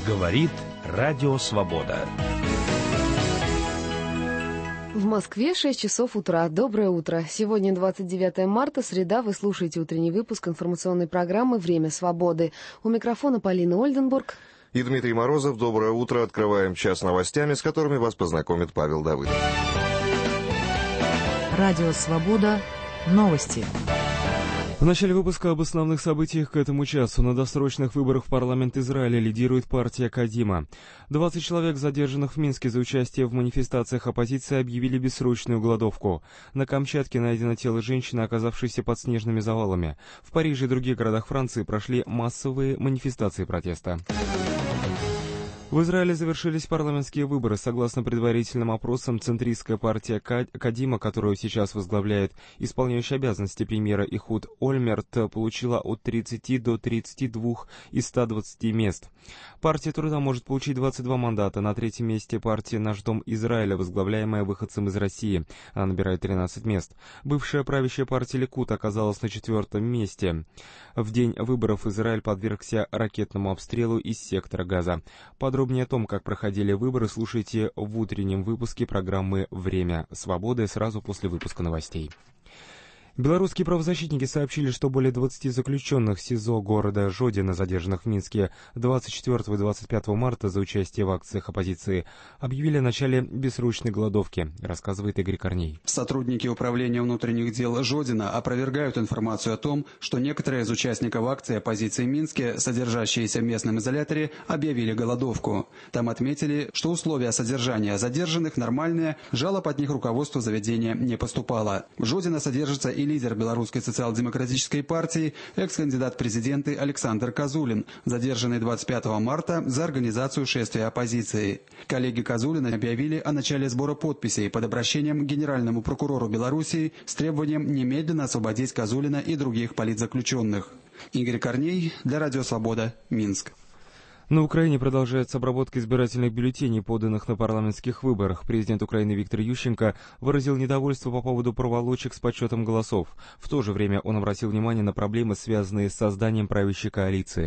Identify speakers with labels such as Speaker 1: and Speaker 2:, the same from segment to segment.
Speaker 1: Говорит Радио Свобода.
Speaker 2: В Москве 6 часов утра. Доброе утро. Сегодня 29 марта, среда. Вы слушаете утренний выпуск информационной программы «Время свободы». У микрофона Полина Ольденбург.
Speaker 3: И Дмитрий Морозов. Доброе утро. Открываем час новостями, с которыми вас познакомит Павел Давыдов.
Speaker 4: Радио Свобода. Новости.
Speaker 5: В начале выпуска об основных событиях к этому часу. На досрочных выборах в парламент Израиля лидирует партия Кадима. 20 человек, задержанных в Минске за участие в манифестациях оппозиции, объявили бессрочную голодовку. На Камчатке найдено тело женщины, оказавшейся под снежными завалами. В Париже и других городах Франции прошли массовые манифестации протеста. В Израиле завершились парламентские выборы. Согласно предварительным опросам, центристская партия Кадима, которую сейчас возглавляет исполняющий обязанности премьера Ихуд Ольмерт, получила от 30 до 32 из 120 мест. Партия Труда может получить 22 мандата. На третьем месте партия «Наш дом Израиля», возглавляемая выходцем из России. Она набирает 13 мест. Бывшая правящая партия Ликут оказалась на 4-м месте. В день выборов Израиль подвергся ракетному обстрелу из сектора Газа. Подробнее о том, как проходили выборы, слушайте в утреннем выпуске программы «Время свободы» сразу после выпуска новостей. Белорусские правозащитники сообщили, что более 20 заключенных СИЗО города Жодино, задержанных в Минске 24 и 25 марта за участие в акциях оппозиции, объявили о начале бессрочной голодовки, рассказывает Игорь Корней.
Speaker 6: Сотрудники Управления внутренних дел Жодино опровергают информацию о том, что некоторые из участников акции оппозиции в Минске, содержащиеся в местном изоляторе, объявили голодовку. Там отметили, что условия содержания задержанных нормальные, жалоб от них руководству заведения не поступало. В Жодино содержится и лидер Белорусской социал-демократической партии, экс-кандидат в президенты Александр Козулин, задержанный 25 марта за организацию шествия оппозиции. Коллеги Козулина объявили о начале сбора подписей под обращением к генеральному прокурору Белоруссии с требованием немедленно освободить Козулина и других политзаключенных. Игорь Корней для Радио Свобода, Минск.
Speaker 5: На Украине продолжается обработка избирательных бюллетеней, поданных на парламентских выборах. Президент Украины Виктор Ющенко выразил недовольство по поводу проволочек с подсчетом голосов. В то же время он обратил внимание на проблемы, связанные с созданием правящей коалиции.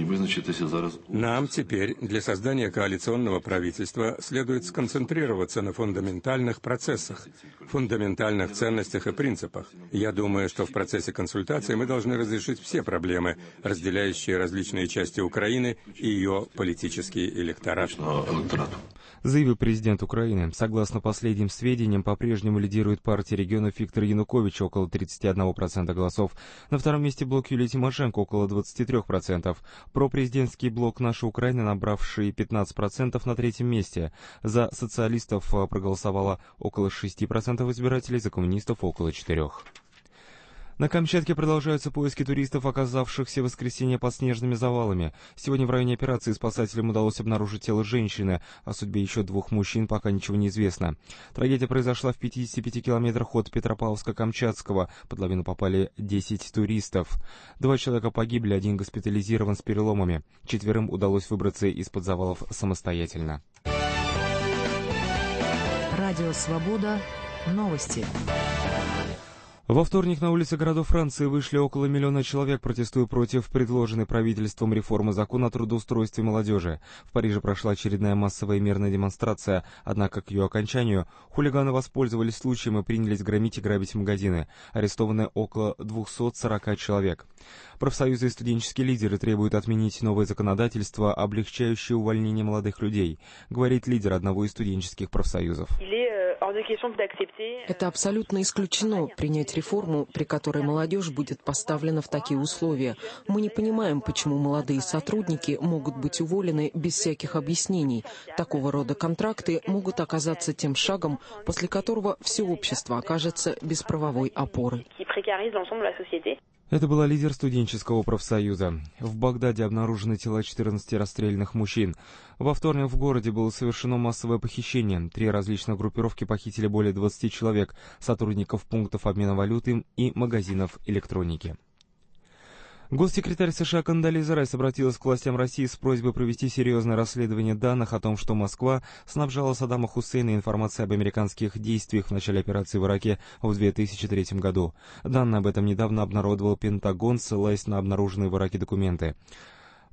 Speaker 7: Нам теперь для создания коалиционного правительства следует сконцентрироваться на фундаментальных процессах, фундаментальных ценностях и принципах. Я думаю, что в процессе консультаций мы должны разрешить все проблемы, разделяющие различные части Украины и ее политический электорат.
Speaker 5: Заявил президент Украины. Согласно последним сведениям, по-прежнему лидирует партия регионов Виктора Януковича, около 31% голосов. На втором месте блок Юлии Тимошенко, около 23%. Пропрезидентский блок «Наша Украина», набравший 15%, на третьем месте. За социалистов проголосовало около 6% избирателей, за коммунистов около 4%. На Камчатке продолжаются поиски туристов, оказавшихся в воскресенье под снежными завалами. Сегодня в районе операции спасателям удалось обнаружить тело женщины. О судьбе еще 2 мужчин пока ничего не известно. Трагедия произошла в 55 километрах от Петропавловска-Камчатского. Под лавину попали 10 туристов. 2 человека погибли, 1 госпитализирован с переломами. 4 удалось выбраться из-под завалов самостоятельно.
Speaker 4: Радио Свобода. Новости.
Speaker 5: Во вторник на улицы городов Франции вышли около 1 миллиона человек, протестуя против предложенной правительством реформы закона о трудоустройстве молодежи. В Париже прошла очередная массовая мирная демонстрация, однако к ее окончанию хулиганы воспользовались случаем и принялись громить и грабить магазины. Арестованы около 240 человек. Профсоюзы и студенческие лидеры требуют отменить новое законодательство, облегчающее увольнение молодых людей, говорит лидер одного из студенческих профсоюзов.
Speaker 8: Это абсолютно исключено — принять реформу, при которой молодежь будет поставлена в такие условия. Мы не понимаем, почему молодые сотрудники могут быть уволены без всяких объяснений. Такого рода контракты могут оказаться тем шагом, после которого все общество окажется без правовой опоры.
Speaker 5: Это была лидер студенческого профсоюза. В Багдаде обнаружены тела 14 расстрелянных мужчин. Во вторник в городе было совершено массовое похищение. 3 различных группировки похитили более 20 человек, сотрудников пунктов обмена валюты и магазинов электроники. Госсекретарь США Кондолиза Райс обратилась к властям России с просьбой провести серьезное расследование данных о том, что Москва снабжала Саддама Хусейна информацией об американских действиях в начале операции в Ираке в 2003 году. Данные об этом недавно обнародовал Пентагон, ссылаясь на обнаруженные в Ираке документы.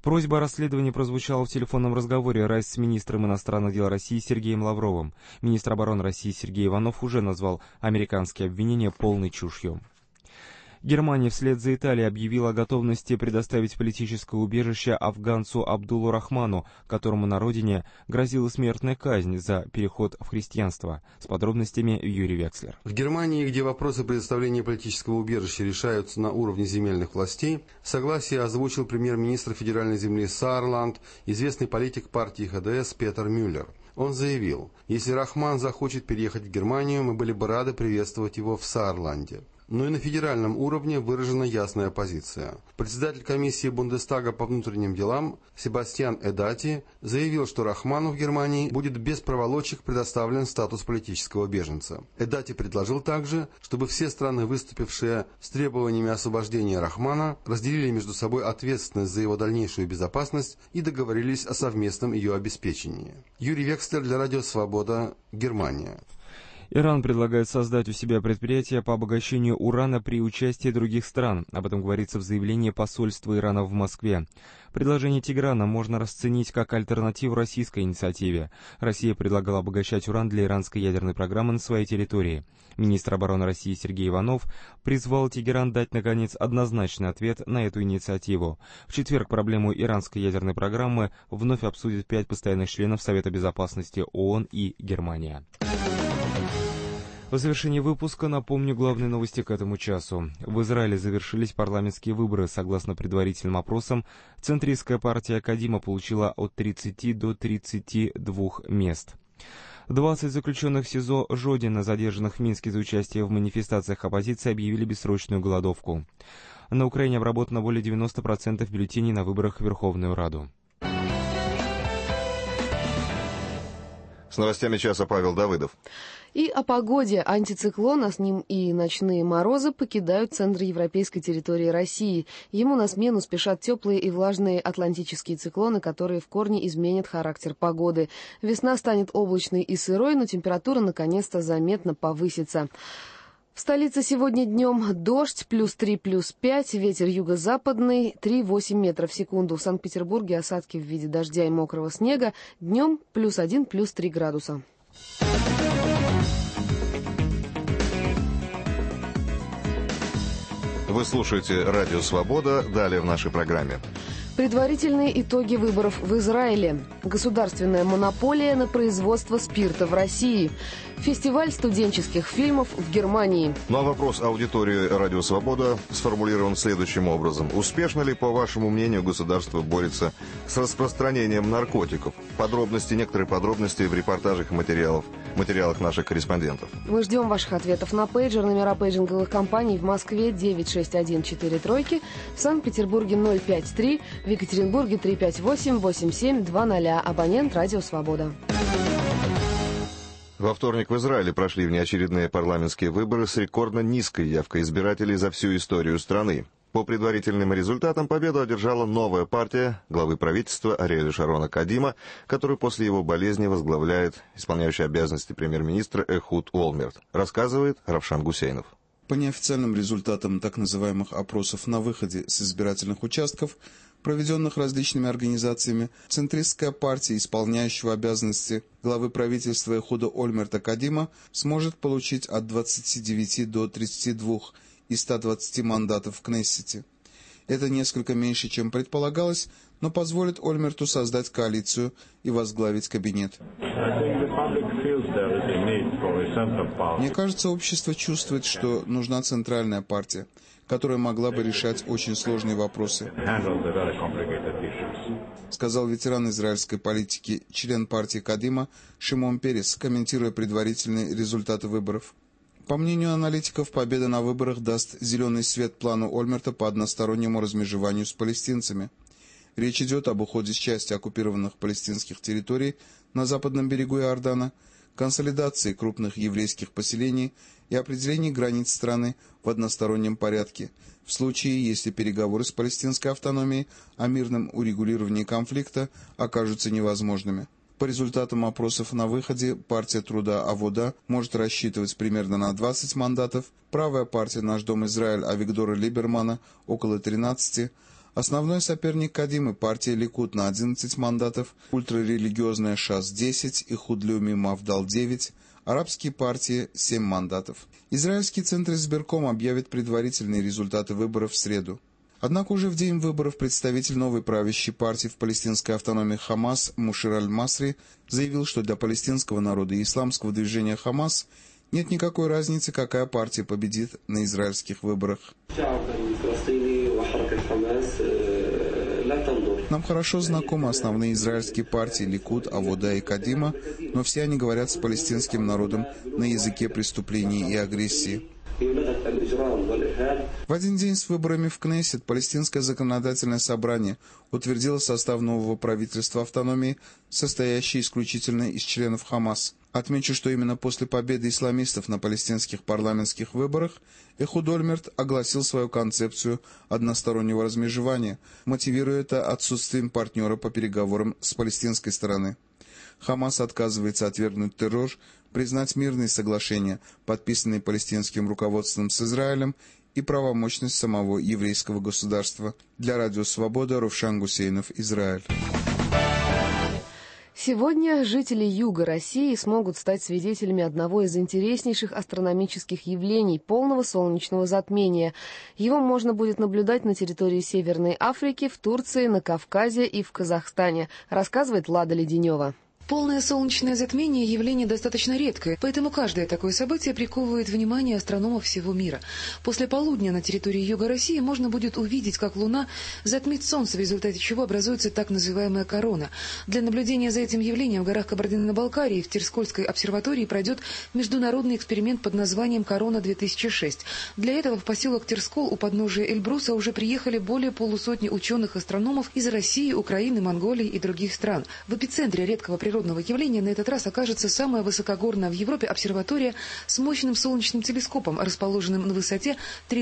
Speaker 5: Просьба о расследовании прозвучала в телефонном разговоре Райс с министром иностранных дел России Сергеем Лавровым. Министр обороны России Сергей Иванов уже назвал американские обвинения полной чушью. Германия вслед за Италией объявила о готовности предоставить политическое убежище афганцу Абдулу Рахману, которому на родине грозила смертная казнь за переход в христианство. С подробностями Юрий Векслер.
Speaker 9: В Германии, где вопросы предоставления политического убежища решаются на уровне земельных властей, согласие озвучил премьер-министр федеральной земли Саарланд, известный политик партии ХДС Петер Мюллер. Он заявил: «Если Рахман захочет переехать в Германию, мы были бы рады приветствовать его в Саарланде». Но и на федеральном уровне выражена ясная позиция. Председатель комиссии Бундестага по внутренним делам Себастьян Эдати заявил, что Рахману в Германии будет без проволочек предоставлен статус политического беженца. Эдати предложил также, чтобы все страны, выступившие с требованиями освобождения Рахмана, разделили между собой ответственность за его дальнейшую безопасность и договорились о совместном ее обеспечении. Юрий Векслер для Радио Свобода, Германия.
Speaker 5: Иран предлагает создать у себя предприятие по обогащению урана при участии других стран. Об этом говорится в заявлении посольства Ирана в Москве. Предложение Тегерана можно расценить как альтернативу российской инициативе. Россия предлагала обогащать уран для иранской ядерной программы на своей территории. Министр обороны России Сергей Иванов призвал Тегеран дать, наконец, однозначный ответ на эту инициативу. В четверг проблему иранской ядерной программы вновь обсудят 5 постоянных членов Совета Безопасности ООН и Германия. В завершении выпуска напомню главные новости к этому часу. В Израиле завершились парламентские выборы. Согласно предварительным опросам, центристская партия Кадима получила от 30 до 32 мест. 20 заключенных в СИЗО Жодина, задержанных в Минске за участие в манифестациях оппозиции, объявили бессрочную голодовку. На Украине обработано более 90% бюллетеней на выборах в Верховную Раду.
Speaker 3: С новостями часа Павел Давыдов.
Speaker 2: И о погоде. Антициклон, а с ним и ночные морозы покидают центр европейской территории России. Ему на смену спешат теплые и влажные атлантические циклоны, которые в корне изменят характер погоды. Весна станет облачной и сырой, но температура наконец-то заметно повысится. В столице сегодня днем дождь, +3, +5, ветер юго-западный, 3,8 метров в секунду. В Санкт-Петербурге осадки в виде дождя и мокрого снега, днем +1, +3 градуса.
Speaker 3: Вы слушаете Радио Свобода. Далее в нашей программе.
Speaker 2: Предварительные итоги выборов в Израиле. Государственная монополия на производство спирта в России. Фестиваль студенческих фильмов в Германии.
Speaker 3: Ну а вопрос аудитории Радио Свобода сформулирован следующим образом. Успешно ли, по вашему мнению, государство борется с распространением наркотиков? Некоторые подробности в репортажах и материалах наших корреспондентов.
Speaker 2: Мы ждем ваших ответов на пейджер. Номера пейджинговых компаний в Москве 96143, в Санкт-Петербурге 053, в Екатеринбурге 358-8720. Абонент Радио Свобода.
Speaker 3: Во вторник в Израиле прошли внеочередные парламентские выборы с рекордно низкой явкой избирателей за всю историю страны. По предварительным результатам победу одержала новая партия главы правительства Ариэля Шарона Кадима, которую после его болезни возглавляет исполняющий обязанности премьер-министра Эхуд Олмерт, рассказывает Равшан Гусейнов.
Speaker 10: По неофициальным результатам так называемых опросов на выходе с избирательных участков, проведенных различными организациями, центристская партия, исполняющего обязанности главы правительства Эхуда Ольмерта Кадима, сможет получить от 29 до 32 из 120 мандатов в Кнессете. Это несколько меньше, чем предполагалось, но позволит Ольмерту создать коалицию и возглавить кабинет. Мне кажется, общество чувствует, что нужна центральная партия, которая могла бы решать очень сложные вопросы, сказал ветеран израильской политики, член партии Кадима Шимон Перес, комментируя предварительные результаты выборов. По мнению аналитиков, победа на выборах даст зеленый свет плану Ольмерта по одностороннему размежеванию с палестинцами. Речь идет об уходе с части оккупированных палестинских территорий на западном берегу Иордана, консолидации крупных еврейских поселений и определении границ страны в одностороннем порядке, в случае, если переговоры с палестинской автономией о мирном урегулировании конфликта окажутся невозможными. По результатам опросов на выходе, партия труда Авода может рассчитывать примерно на 20 мандатов, правая партия «Наш дом Израиль» Авигдора Либермана около 13, Основной соперник Кадимы – партия Ликуд на 11 мандатов, ультрарелигиозная ШАС – 10 и Худлюми Мафдал – 9, арабские партии – 7 мандатов. Израильский центр избирком объявит предварительные результаты выборов в среду. Однако уже в день выборов представитель новой правящей партии в палестинской автономии Хамас Мушир Аль-Масри заявил, что для палестинского народа и исламского движения Хамас нет никакой разницы, какая партия победит на израильских выборах. Нам хорошо знакомы основные израильские партии Ликуд, Авода и Кадима, но все они говорят с палестинским народом на языке преступлений и агрессии. В один день с выборами в Кнессет Палестинское законодательное собрание утвердило состав нового правительства автономии, состоящий исключительно из членов Хамас. Отмечу, что именно после победы исламистов на палестинских парламентских выборах Эхуд Ольмерт огласил свою концепцию одностороннего размежевания, мотивируя это отсутствием партнера по переговорам с палестинской стороны. Хамас отказывается отвергнуть террор, признать мирные соглашения, подписанные палестинским руководством с Израилем, и правомощность самого еврейского государства. Для Радио Свобода Ровшан Гусейнов, Израиль.
Speaker 2: Сегодня жители юга России смогут стать свидетелями одного из интереснейших астрономических явлений – полного солнечного затмения. Его можно будет наблюдать на территории Северной Африки, в Турции, на Кавказе и в Казахстане, рассказывает Лада Леденева.
Speaker 11: Полное солнечное затмение – явление достаточно редкое, поэтому каждое такое событие приковывает внимание астрономов всего мира. После полудня на территории юга России можно будет увидеть, как Луна затмит Солнце, в результате чего образуется так называемая корона. Для наблюдения за этим явлением в горах Кабардино-Балкарии в Терскольской обсерватории пройдет международный эксперимент под названием «Корона-2006». Для этого в поселок Терскол у подножия Эльбруса уже приехали более полусотни ученых-астрономов из России, Украины, Монголии и других стран. В эпицентре редкого природного явления на этот раз окажется самая высокогорная в Европе обсерватория с мощным солнечным телескопом, расположенным на высоте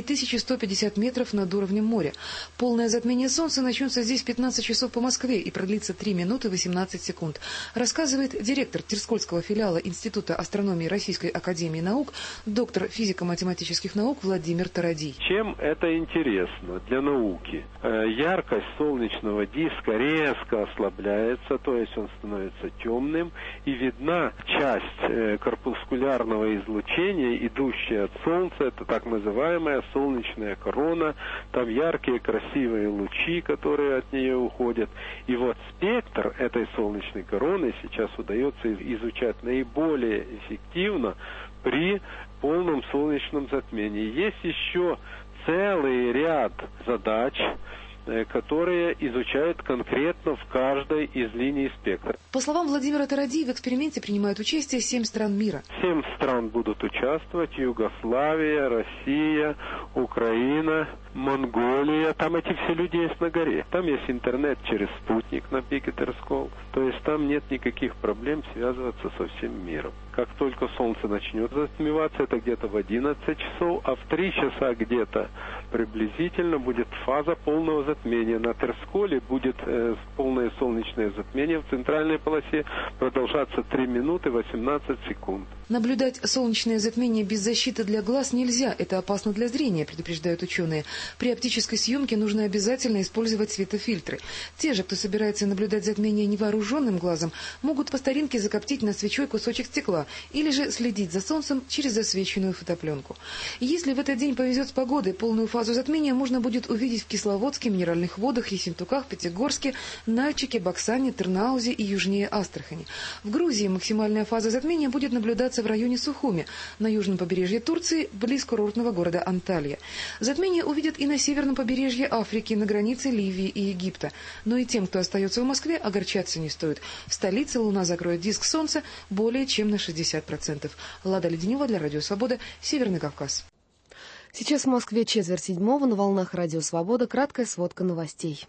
Speaker 11: 3150 метров над уровнем моря. Полное затмение Солнца начнется здесь в 15 часов по Москве и продлится 3 минуты 18 секунд, рассказывает директор Терскольского филиала Института астрономии Российской академии наук, доктор физико-математических наук Владимир Тарадий.
Speaker 12: Чем это интересно для науки? Яркость солнечного диска резко ослабляется, то есть он становится темным, и видна часть корпускулярного излучения, идущая от Солнца, это так называемая солнечная корона, там яркие красивые лучи, которые от нее уходят. И вот спектр этой солнечной короны сейчас удается изучать наиболее эффективно при полном солнечном затмении. Есть еще целый ряд задач, которые изучают конкретно в каждой из линий спектра.
Speaker 11: По словам Владимира Тарадии, в эксперименте принимают участие 7 стран мира. 7
Speaker 12: стран будут участвовать: Югославия, Россия, Украина, Монголия. Там эти все люди есть на горе. Там есть интернет через спутник на пике Терскол. То есть там нет никаких проблем связываться со всем миром. Как только Солнце начнет затмеваться, это где-то в 11 часов, а в 3 часа где-то приблизительно будет фаза полного затмения. На Терсколе будет полное солнечное затмение в центральной полосе продолжаться 3 минуты 18 секунд.
Speaker 11: Наблюдать солнечное затмение без защиты для глаз нельзя. Это опасно для зрения, предупреждают ученые. При оптической съемке нужно обязательно использовать светофильтры. Те же, кто собирается наблюдать затмение невооруженным глазом, могут по старинке закоптить на свечой кусочек стекла или же следить за Солнцем через засвеченную фотопленку. Если в этот день повезет с погодой, полную фазу затмения можно будет увидеть в Кисловодске, Минеральных водах, Ессентуках, Пятигорске, Нальчике, Баксане, Тырнаузе и южнее Астрахани. В Грузии максимальная фаза затмения будет наблюдаться в районе Сухуми, на южном побережье Турции, близ курортного города Анталья. Затмение увидят и на северном побережье Африки, на границе Ливии и Египта. Но и тем, кто остается в Москве, огорчаться не стоит. В столице Луна закроет диск Солнца более чем на 60%. Лада Леденева для Радио Свобода, Северный Кавказ.
Speaker 2: Сейчас в Москве 6:45 на волнах Радио Свобода. Краткая сводка новостей.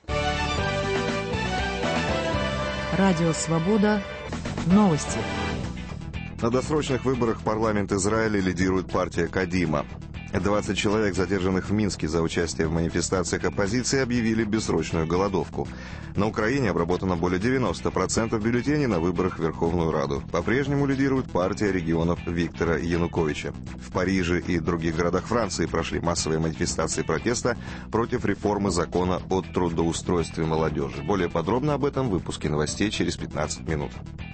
Speaker 4: Радио Свобода. Новости.
Speaker 3: На досрочных выборах в парламент Израиля лидирует партия Кадима. 20 человек, задержанных в Минске за участие в манифестациях оппозиции, объявили бессрочную голодовку. На Украине обработано более 90% бюллетеней на выборах в Верховную Раду. По-прежнему лидирует партия регионов Виктора Януковича. В Париже и других городах Франции прошли массовые манифестации протеста против реформы закона о трудоустройстве молодежи. Более подробно об этом в выпуске новостей через 15 минут.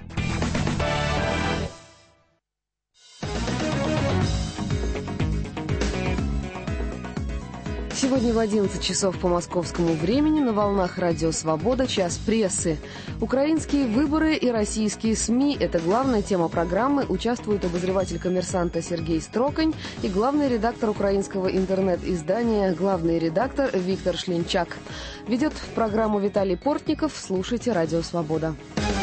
Speaker 2: Сегодня в 11 часов по московскому времени на волнах Радио Свобода «Час прессы». Украинские выборы и российские СМИ – это главная тема программы. Участвуют обозреватель «Коммерсанта» Сергей Строкань и главный редактор украинского интернет-издания, главный редактор Виктор Шлинчак. Ведет программу Виталий Портников. Слушайте Радио Свобода.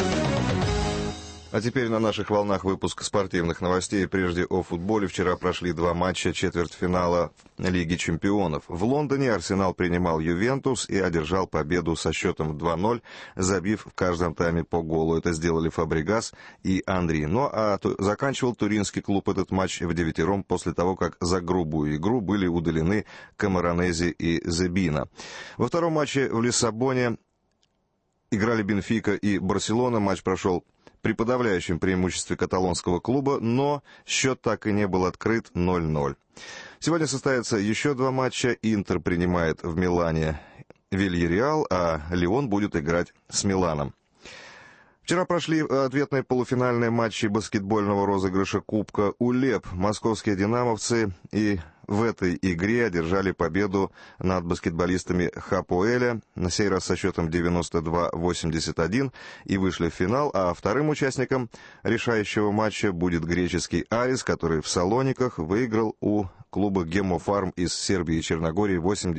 Speaker 3: А теперь на наших волнах выпуск спортивных новостей. Прежде о футболе. Вчера прошли два матча четвертьфинала Лиги чемпионов. В Лондоне Арсенал принимал Ювентус и одержал победу со счетом 2-0, забив в каждом тайме по голу. Это сделали Фабрегас и Анри. Ну а заканчивал туринский клуб этот матч вдевятером после того, как за грубую игру были удалены Камаронези и Зебина. Во втором матче в Лиссабоне играли Бенфика и Барселона. Матч прошел при подавляющем преимуществе каталонского клуба, но счет так и не был открыт 0-0. Сегодня состоятся еще два матча. Интер принимает в Милане Вильяреал, а Лион будет играть с Миланом. Вчера прошли ответные полуфинальные матчи баскетбольного розыгрыша Кубка УЛЕП. Московские «Динамовцы» и в этой игре одержали победу над баскетболистами Хапоэля, на сей раз со счетом 92-81, и вышли в финал, а вторым участником решающего матча будет греческий «Арис», который в Салониках выиграл у клуба «Гемофарм» из Сербии и Черногории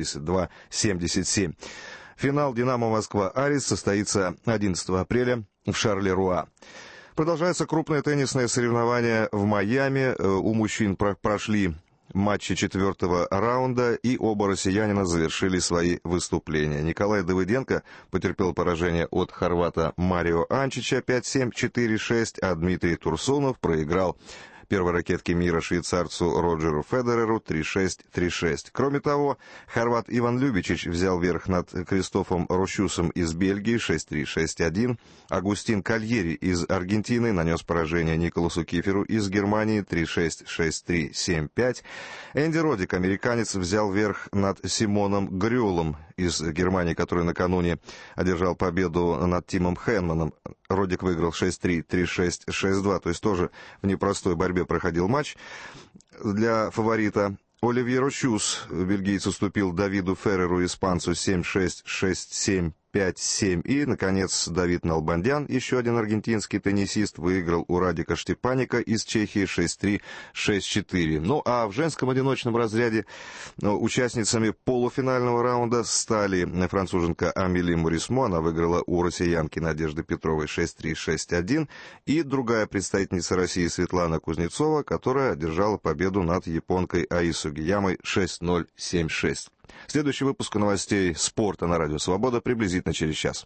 Speaker 3: 82-77. Финал «Динамо Москва-Арис» состоится 11 апреля в Шарлеруа. Продолжаются крупные теннисные соревнования в Майами. У мужчин прошли матчи четвертого раунда, и оба россиянина завершили свои выступления. Николай Давыденко потерпел поражение от хорвата Марио Анчича 5-7, 4-6, а Дмитрий Турсунов проиграл первой ракетке мира швейцарцу Роджеру Федереру 3-6, 3-6. Кроме того, хорват Иван Любичич взял верх над Кристофом Рощусом из Бельгии 6-3, 6-1. Агустин Кальери из Аргентины нанес поражение Николасу Киферу из Германии 3-6, 6-3, 7-5. Энди Родик, американец, взял верх над Симоном Грюлом из Германии, который накануне одержал победу над Тимом Хэнманом. Родик выиграл 6-3, 3-6, 6-2, то есть тоже в непростой борьбе проходил матч для фаворита. Оливье Рощус, бельгиец, уступил Давиду Ферреру, испанцу, 7-6, 6-7, 5-7. И, наконец, Давид Налбандян, еще один аргентинский теннисист, выиграл у Радика Штепаника из Чехии 6-3, 6-4. Ну, а в женском одиночном разряде участницами полуфинального раунда стали француженка Амели Мурисмо, она выиграла у россиянки Надежды Петровой 6-3, 6-1, и другая представительница России Светлана Кузнецова, которая одержала победу над японкой Аису Гиямой 6-0, 7-6. Следующий выпуск новостей спорта на Радио Свобода приблизительно через час.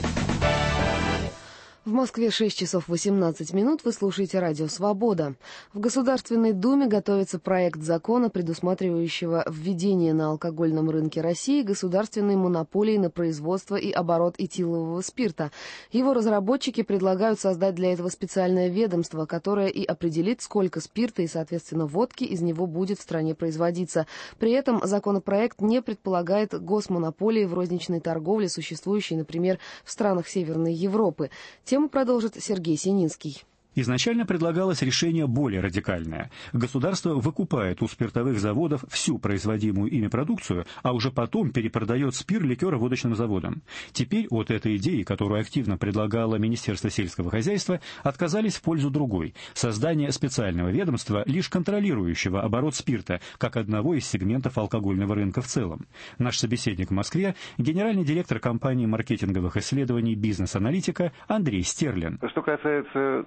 Speaker 2: В Москве 6 часов 18 минут. Вы слушаете Радио Свобода. В Государственной Думе готовится проект закона, предусматривающего введение на алкогольном рынке России государственной монополии на производство и оборот этилового спирта. Его разработчики предлагают создать для этого специальное ведомство, которое и определит, сколько спирта и, соответственно, водки из него будет в стране производиться. При этом законопроект не предполагает госмонополии в розничной торговле, существующей, например, в странах Северной Европы. Тему продолжит Сергей Сининский.
Speaker 13: Изначально предлагалось решение более радикальное. Государство выкупает у спиртовых заводов всю производимую ими продукцию, а уже потом перепродает спирт ликероводочным заводам. Теперь от этой идеи, которую активно предлагало Министерство сельского хозяйства, отказались в пользу другой – создания специального ведомства, лишь контролирующего оборот спирта, как одного из сегментов алкогольного рынка в целом. Наш собеседник в Москве – генеральный директор компании маркетинговых исследований «Бизнес-аналитика» Андрей Стерлин.
Speaker 14: Что касается торговли,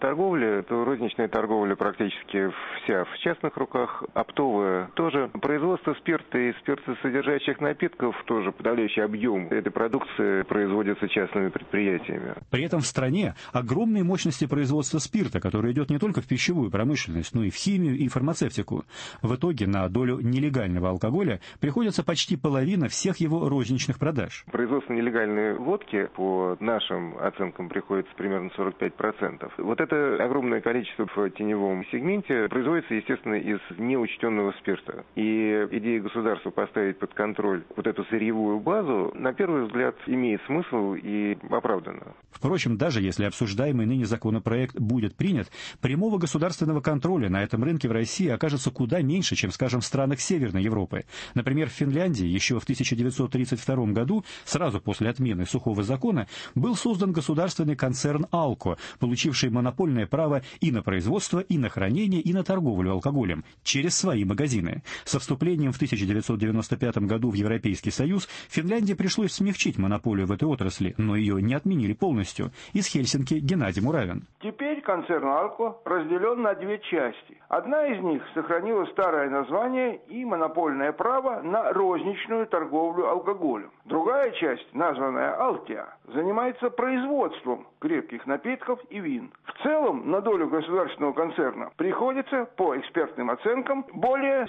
Speaker 14: торговли, то розничная торговля практически вся в частных руках, оптовая тоже. Производство спирта и спиртосодержащих напитков тоже подавляющий объем этой продукции производится частными предприятиями.
Speaker 13: При этом в стране огромные мощности производства спирта, который идет не только в пищевую промышленность, но и в химию и фармацевтику. В итоге на долю нелегального алкоголя приходится почти половина всех его розничных продаж.
Speaker 14: Производство нелегальной водки, по нашим оценкам, приходится примерно 45%. Вот это огромное количество в теневом сегменте производится, естественно, из неучтенного спирта. И идея государства поставить под контроль вот эту сырьевую базу, на первый взгляд, имеет смысл и оправданно.
Speaker 13: Впрочем, даже если обсуждаемый ныне законопроект будет принят, прямого государственного контроля на этом рынке в России окажется куда меньше, чем, скажем, в странах Северной Европы. Например, в Финляндии еще в 1932 году, сразу после отмены сухого закона, был создан государственный концерн «Алко», получивший монопольное право и на производство, и на хранение, и на торговлю алкоголем через свои магазины. Со вступлением в 1995 году в Европейский Союз Финляндии пришлось смягчить монополию в этой отрасли, но ее не отменили полностью. Из Хельсинки Геннадий Муравин.
Speaker 15: Теперь концерн «Алко» разделен на две части. Одна из них сохранила старое название и монопольное право на розничную торговлю алкоголем. Другая часть, названная «Алтия», занимается производством крепких напитков и вин. В целом на долю государственного концерна приходится, по экспертным оценкам, более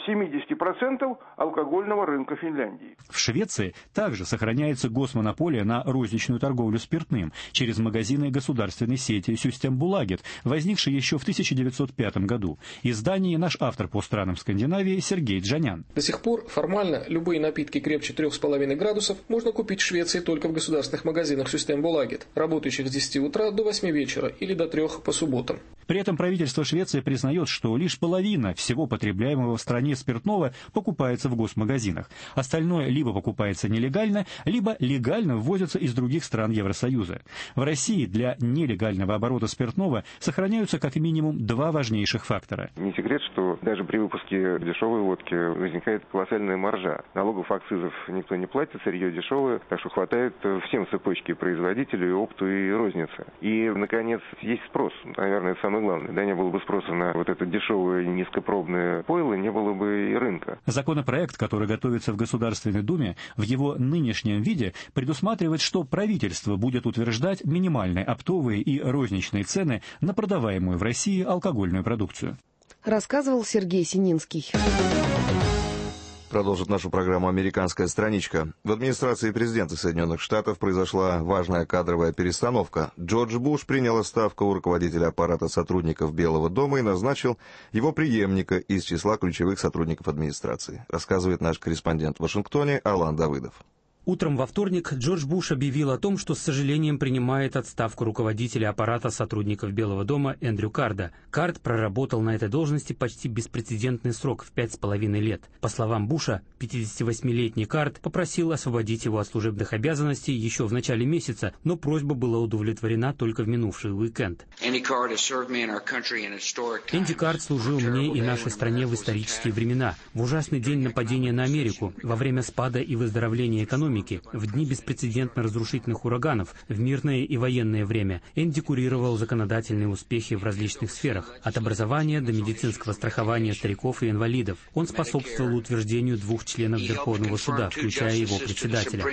Speaker 15: 70% алкогольного рынка Финляндии.
Speaker 13: В Швеции также сохраняется госмонополия на розничную торговлю спиртным через магазины государственной сети Systembolaget, возникшей еще в 1905 году. Из Дании наш автор по странам Скандинавии Сергей Джанян.
Speaker 16: До сих пор формально любые напитки крепче 3,5 градусов можно купить в Швеции только в государственных магазинах Systembolaget, работающих с 10 утра до 8 вечера или до 3 по субботам.
Speaker 13: При этом правительство Швеции признает, что лишь половина всего потребляемого в стране спиртного покупается в госмагазинах. Остальное либо покупается нелегально, либо легально ввозится из других стран Евросоюза. В России для нелегального оборота спиртного сохраняются как минимум два важнейших фактора.
Speaker 14: Не секрет, что даже при выпуске дешевой водки возникает колоссальная маржа. Налогов, акцизов никто не платит, сырье дешевое, так что хватает всем цепочке производителей, опту и розницы. И, наконец, есть спрос. Наверное, это самое главное. Да, не было бы спроса на вот это дешевое низкопробное пойло, не было бы и рынка.
Speaker 13: Законопроект, который готовится в Государственной Думе, в его нынешнем виде предусматривает, что правительство будет утверждать минимальные оптовые и розничные цены на продаваемую в России алкогольную продукцию.
Speaker 2: Рассказывал Сергей Сининский.
Speaker 3: Продолжит нашу программу «Американская страничка». В администрации президента Соединенных Штатов произошла важная кадровая перестановка. Джордж Буш принял отставку у руководителя аппарата сотрудников Белого дома и назначил его преемника из числа ключевых сотрудников администрации, рассказывает наш корреспондент в Вашингтоне Алан Давыдов.
Speaker 17: Утром во вторник Джордж Буш объявил о том, что с сожалением принимает отставку руководителя аппарата сотрудников Белого дома Эндрю Карда. Кард проработал на этой должности почти беспрецедентный срок в 5,5 лет. По словам Буша, 58-летний Кард попросил освободить его от служебных обязанностей еще в начале месяца, но просьба была удовлетворена только в минувший уикенд. Энди Кард служил мне и нашей стране в исторические времена, в ужасный день нападения на Америку, во время спада и выздоровления экономики, в дни беспрецедентно разрушительных ураганов, в мирное и военное время. Энди курировал законодательные успехи в различных сферах, от образования до медицинского страхования стариков и инвалидов. Он способствовал утверждению 2 членов Верховного суда, включая его председателя.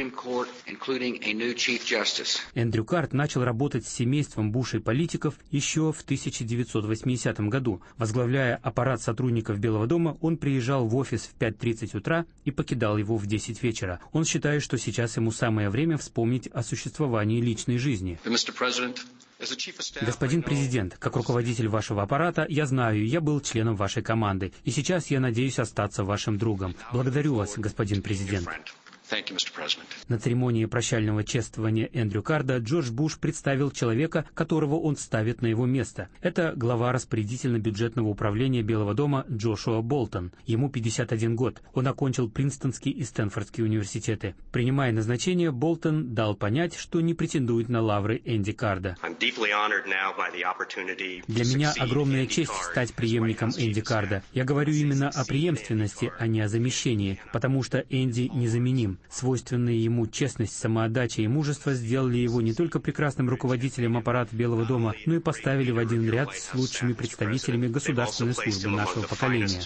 Speaker 17: Эндрю Кард начал работать с семейством Буша и политиков еще в 1980 году. Возглавляя аппарат сотрудников Белого дома, он приезжал в офис в 5:30 утра и покидал его в 10 вечера. Он считает, что сейчас ему самое время вспомнить о существовании личной жизни. Господин президент, как руководитель вашего аппарата, я знаю, я был членом вашей команды, и сейчас я надеюсь остаться вашим другом. Благодарю вас, господин президент. На церемонии прощального чествования Эндрю Карда Джордж Буш представил человека, которого он ставит на его место. Это глава распорядительно-бюджетного управления Белого дома Джошуа Болтон. Ему 51 год. Он окончил Принстонский и Стэнфордский университеты. Принимая назначение, Болтон дал понять, что не претендует на лавры Энди Карда. Для меня огромная честь стать преемником Энди Карда. Я говорю именно о преемственности, а не о замещении, потому что Энди незаменим. Свойственные ему честность, самоотдача и мужество сделали его не только прекрасным руководителем аппарата Белого дома, но и поставили в один ряд с лучшими представителями государственной службы нашего поколения.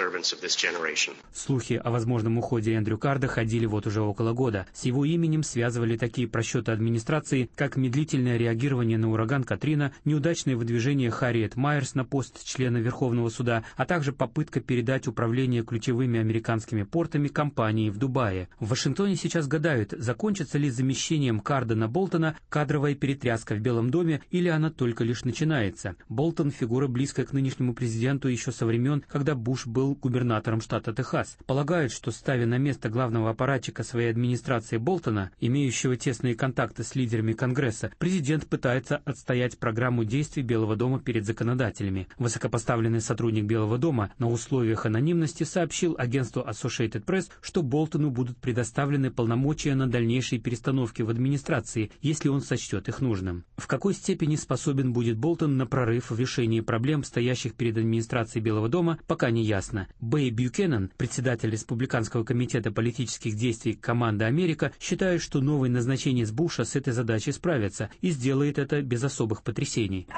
Speaker 17: Слухи о возможном уходе Эндрю Карда ходили вот уже около года. С его именем связывали такие просчеты администрации, как медлительное реагирование на ураган Катрина, неудачное выдвижение Харриет Майерс на пост члена Верховного суда, а также попытка передать управление ключевыми американскими портами компании в Дубае. В Вашингтоне сейчас гадают, закончится ли замещением Карда на Болтона кадровая перетряска в Белом доме, или она только лишь начинается. Болтон – фигура близкая к нынешнему президенту еще со времен, когда Буш был губернатором штата Техас. Полагают, что, ставя на место главного аппаратчика своей администрации Болтона, имеющего тесные контакты с лидерами Конгресса, президент пытается отстоять программу действий Белого дома перед законодателями. Высокопоставленный сотрудник Белого дома на условиях анонимности сообщил агентству Associated Press, что Болтону будут предоставлены полномочия на дальнейшие перестановки в администрации, если он сочтет их нужным. В какой степени способен будет Болтон на прорыв в решении проблем, стоящих перед администрацией Белого дома, пока не ясно. Бэй Бьюкенен, председатель Республиканского комитета политических действий команды «Америка», считает, что новый назначенец Буша с этой задачей справится и сделает это без особых потрясений.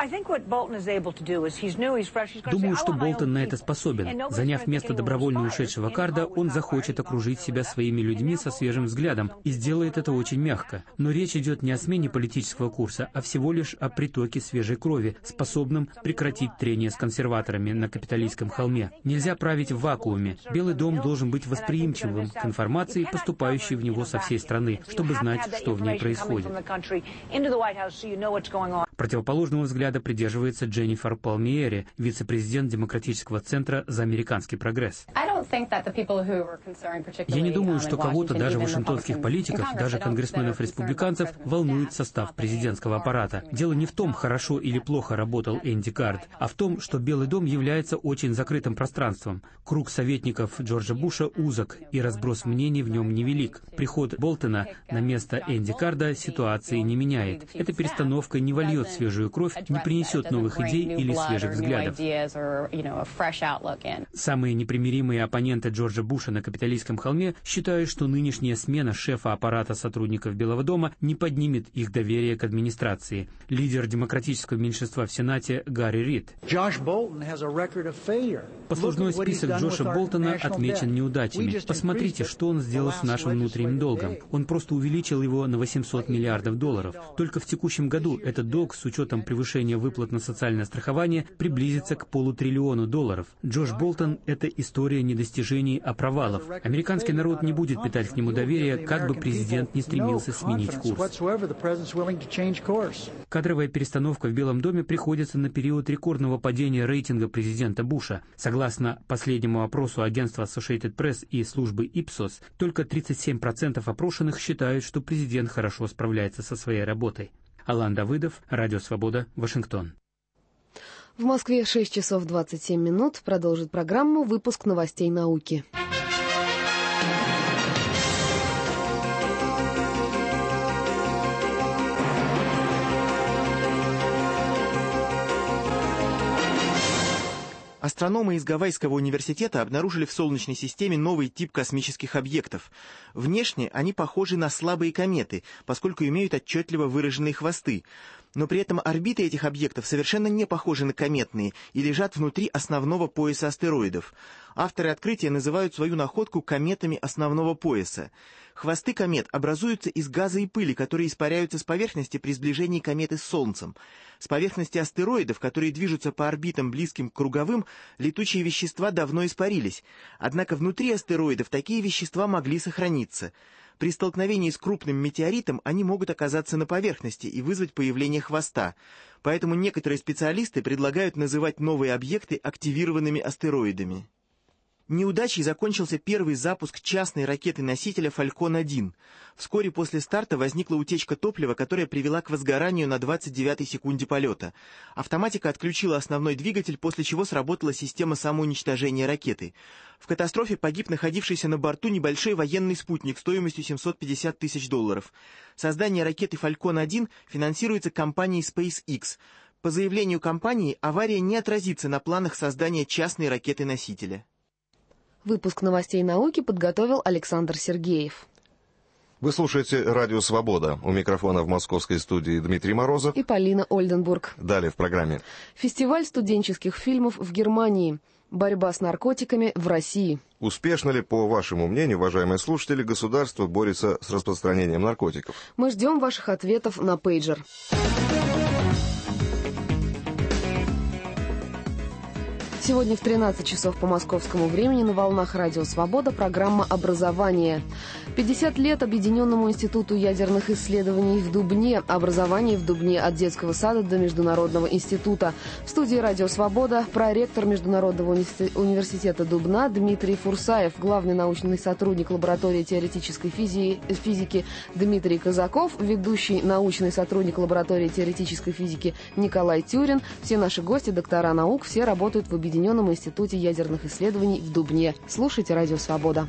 Speaker 17: Думаю, что Болтон на это способен. Заняв место добровольно ушедшего Карда, он захочет окружить себя своими людьми со свежим взглядом и сделает это очень мягко. Но речь идет не о смене политического курса, а всего лишь о притоке свежей крови, способном прекратить трение с консерваторами на Капитолийском холме. Нельзя править в вакууме. Белый дом должен быть восприимчивым к информации, поступающей в него со всей страны, чтобы знать, что в ней происходит. Противоположного взгляда придерживается Дженнифер Палмиери, вице-президент Демократического центра «За американский прогресс». Я не думаю, что кого-то, даже вашингтонских политиков, даже конгрессменов-республиканцев, волнует состав президентского аппарата. Дело не в том, хорошо или плохо работал Энди Кард, а в том, что Белый дом является очень закрытым пространством. Круг советников Джорджа Буша узок, и разброс мнений в нем невелик. Приход Болтона на место Энди Карда ситуации не меняет. Эта перестановка не вольет свежую кровь, не принесет новых идей или свежих взглядов. Самые непримиримые оппоненты Джорджа Буша на Капитолийском холме считают, что нынешняя смена шефа аппарата сотрудников Белого дома не поднимет их доверие к администрации. Лидер демократического меньшинства в Сенате Гарри Рид. Послужной список Джоша Болтона отмечен неудачами. Посмотрите, что он сделал с нашим внутренним долгом. Он просто увеличил его на $800 миллиардов. Только в текущем году этот долг с учетом превышения выплат на социальное страхование приблизится к $500 триллиона. Джош Болтон – это история не достижений, а провалов. Американский народ не будет питать к нему доверия, как бы президент не стремился сменить курс. Кадровая перестановка в Белом доме приходится на период рекордного падения рейтинга президента Буша. Согласно последнему опросу агентства Associated Press и службы Ipsos, только 37% опрошенных считают, что президент хорошо справляется со своей работой. Алан Давыдов, Радио Свобода, Вашингтон.
Speaker 2: В Москве 6 часов 27 минут. Продолжит программу выпуск новостей науки.
Speaker 18: Астрономы из Гавайского университета обнаружили в Солнечной системе новый тип космических объектов. Внешне они похожи на слабые кометы, поскольку имеют отчетливо выраженные хвосты. Но при этом орбиты этих объектов совершенно не похожи на кометные и лежат внутри основного пояса астероидов. Авторы открытия называют свою находку кометами основного пояса. Хвосты комет образуются из газа и пыли, которые испаряются с поверхности при сближении кометы с Солнцем. С поверхности астероидов, которые движутся по орбитам близким к круговым, летучие вещества давно испарились. Однако внутри астероидов такие вещества могли сохраниться. При столкновении с крупным метеоритом они могут оказаться на поверхности и вызвать появление хвоста. Поэтому некоторые специалисты предлагают называть новые объекты активированными астероидами. Неудачей закончился первый запуск частной ракеты-носителя «Фалькон-1». Вскоре после старта возникла утечка топлива, которая привела к возгоранию на 29-й секунде полета. Автоматика отключила основной двигатель, после чего сработала система самоуничтожения ракеты. В катастрофе погиб находившийся на борту небольшой военный спутник стоимостью $750 тысяч. Создание ракеты «Фалькон-1» финансируется компанией SpaceX. По заявлению компании, авария не отразится на планах создания частной ракеты-носителя.
Speaker 2: Выпуск новостей науки подготовил Александр Сергеев.
Speaker 3: Вы слушаете «Радио Свобода». У микрофона в московской студии Дмитрий Морозов
Speaker 2: и Полина Ольденбург.
Speaker 3: Далее в программе.
Speaker 2: Фестиваль студенческих фильмов в Германии. Борьба с наркотиками в России.
Speaker 3: Успешно ли, по вашему мнению, уважаемые слушатели, государство борется с распространением наркотиков?
Speaker 2: Мы ждем ваших ответов на пейджер. Сегодня в 13 часов по московскому времени на волнах «Радио Свобода» программа «Образование». 50 лет Объединенному институту ядерных исследований в Дубне. Образование в Дубне от детского сада до Международного института. В студии «Радио Свобода» проректор Международного университета Дубна Дмитрий Фурсаев, главный научный сотрудник лаборатории теоретической физики Дмитрий Казаков, ведущий научный сотрудник лаборатории теоретической физики Николай Тюрин. Все наши гости, доктора наук, все работают в Объединенном институте ядерных исследований в Дубне. Слушайте «Радио Свобода».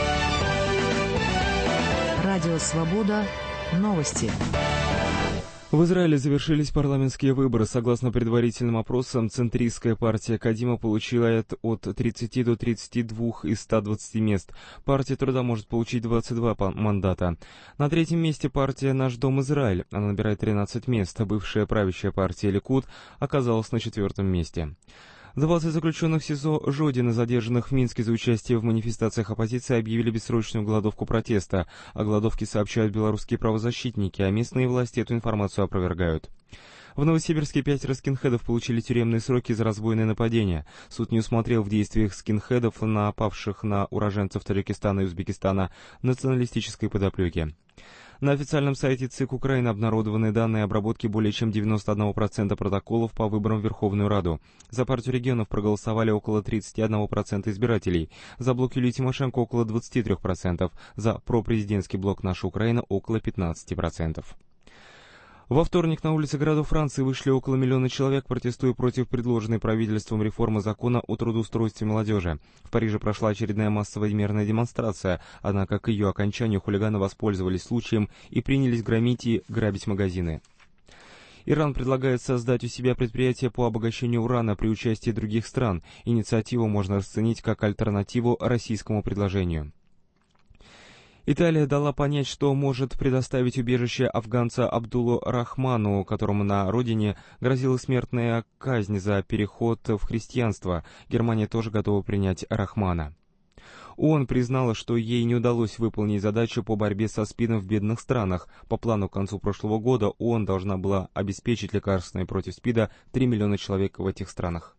Speaker 4: Радио Свобода. Новости.
Speaker 5: В Израиле завершились парламентские выборы. Согласно предварительным опросам, центристская партия Кадима получила от 30 до 32 из 120 мест. Партия Труда может получить 22 мандата. На третьем месте партия «Наш дом Израиль». Она набирает 13 мест. Бывшая правящая партия Ликуд оказалась на 4-м месте. 20 заключенных в СИЗО Жодина, задержанных в Минске за участие в манифестациях оппозиции, объявили бессрочную голодовку протеста. О голодовке сообщают белорусские правозащитники, а местные власти эту информацию опровергают. В Новосибирске 5 скинхедов получили тюремные сроки за разбойное нападение. Суд не усмотрел в действиях скинхедов, напавших на уроженцев Таджикистана и Узбекистана, националистической подоплеки. На официальном сайте ЦИК Украины обнародованы данные обработки более чем 91% протоколов по выборам в Верховную Раду. За партию регионов проголосовали около 31% избирателей, за блок Юлии Тимошенко около 23%, за пропрезидентский блок «Наша Украина» около 15%. Во вторник на улицы городов Франции вышли около миллиона человек, протестуя против предложенной правительством реформы закона о трудоустройстве молодежи. В Париже прошла очередная массовая мирная демонстрация, однако к ее окончанию хулиганы воспользовались случаем и принялись громить и грабить магазины. Иран предлагает создать у себя предприятие по обогащению урана при участии других стран. Инициативу можно расценить как альтернативу российскому предложению. Италия дала понять, что может предоставить убежище афганца Абдуллу Рахману, которому на родине грозила смертная казнь за переход в христианство. Германия тоже готова принять Рахмана. ООН признала, что ей не удалось выполнить задачу по борьбе со СПИДом в бедных странах. По плану к концу прошлого года ООН должна была обеспечить лекарственные против СПИДа 3 миллиона человек в этих странах.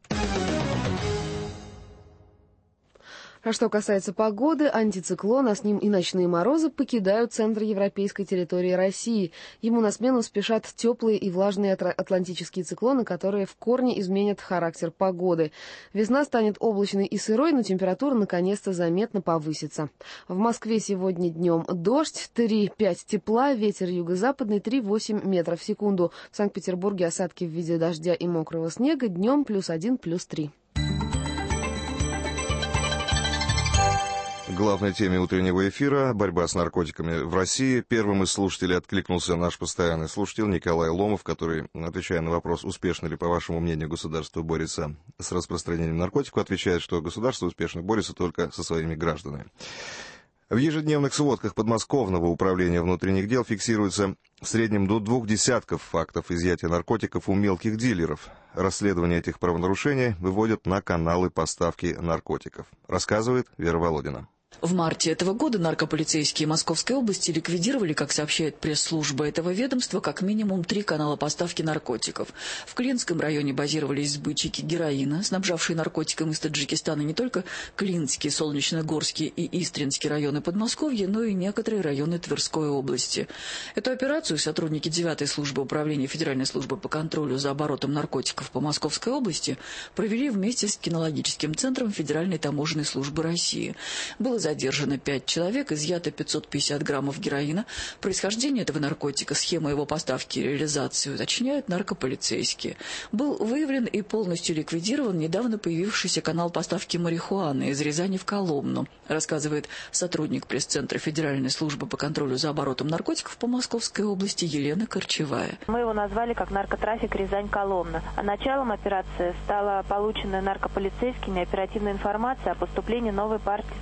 Speaker 2: А что касается погоды, антициклон, а с ним и ночные морозы покидают центр европейской территории России. Ему на смену спешат теплые и влажные атлантические циклоны, которые в корне изменят характер погоды. Весна станет облачной и сырой, но температура наконец-то заметно повысится. В Москве сегодня днем дождь, 3-5 тепла, ветер юго-западный 3-8 метров в секунду. В Санкт-Петербурге осадки в виде дождя и мокрого снега, днем +1, +3.
Speaker 3: К главной теме утреннего эфира — борьба с наркотиками в России. Первым из слушателей откликнулся наш постоянный слушатель Николай Ломов, который, отвечая на вопрос, успешно ли, по вашему мнению, государство борется с распространением наркотиков, отвечает, что государство успешно борется только со своими гражданами. В ежедневных сводках подмосковного управления внутренних дел фиксируется в среднем до 2 десятков фактов изъятия наркотиков у мелких дилеров. Расследование этих правонарушений выводят на каналы поставки наркотиков, рассказывает Вера Володина.
Speaker 19: В марте этого года наркополицейские Московской области ликвидировали, как сообщает пресс-служба этого ведомства, как минимум 3 канала поставки наркотиков. В Клинском районе базировались сбытчики героина, снабжавшие наркотиком из Таджикистана не только Клинский, Солнечногорский и Истринский районы Подмосковья, но и некоторые районы Тверской области. Эту операцию сотрудники 9-й службы управления Федеральной службы по контролю за оборотом наркотиков по Московской области провели вместе с кинологическим центром Федеральной таможенной службы России. Было задержано 5 человек, изъято 550 граммов героина. Происхождение этого наркотика, схема его поставки и реализации уточняют наркополицейские. Был выявлен и полностью ликвидирован недавно появившийся канал поставки марихуаны из Рязани в Коломну, рассказывает сотрудник пресс-центра Федеральной службы по контролю за оборотом наркотиков по Московской области Елена Корчевая.
Speaker 20: Мы его назвали как наркотрафик Рязань-Коломна. А началом операции стала полученная наркополицейскими оперативная информация о поступлении новой партии смертоносных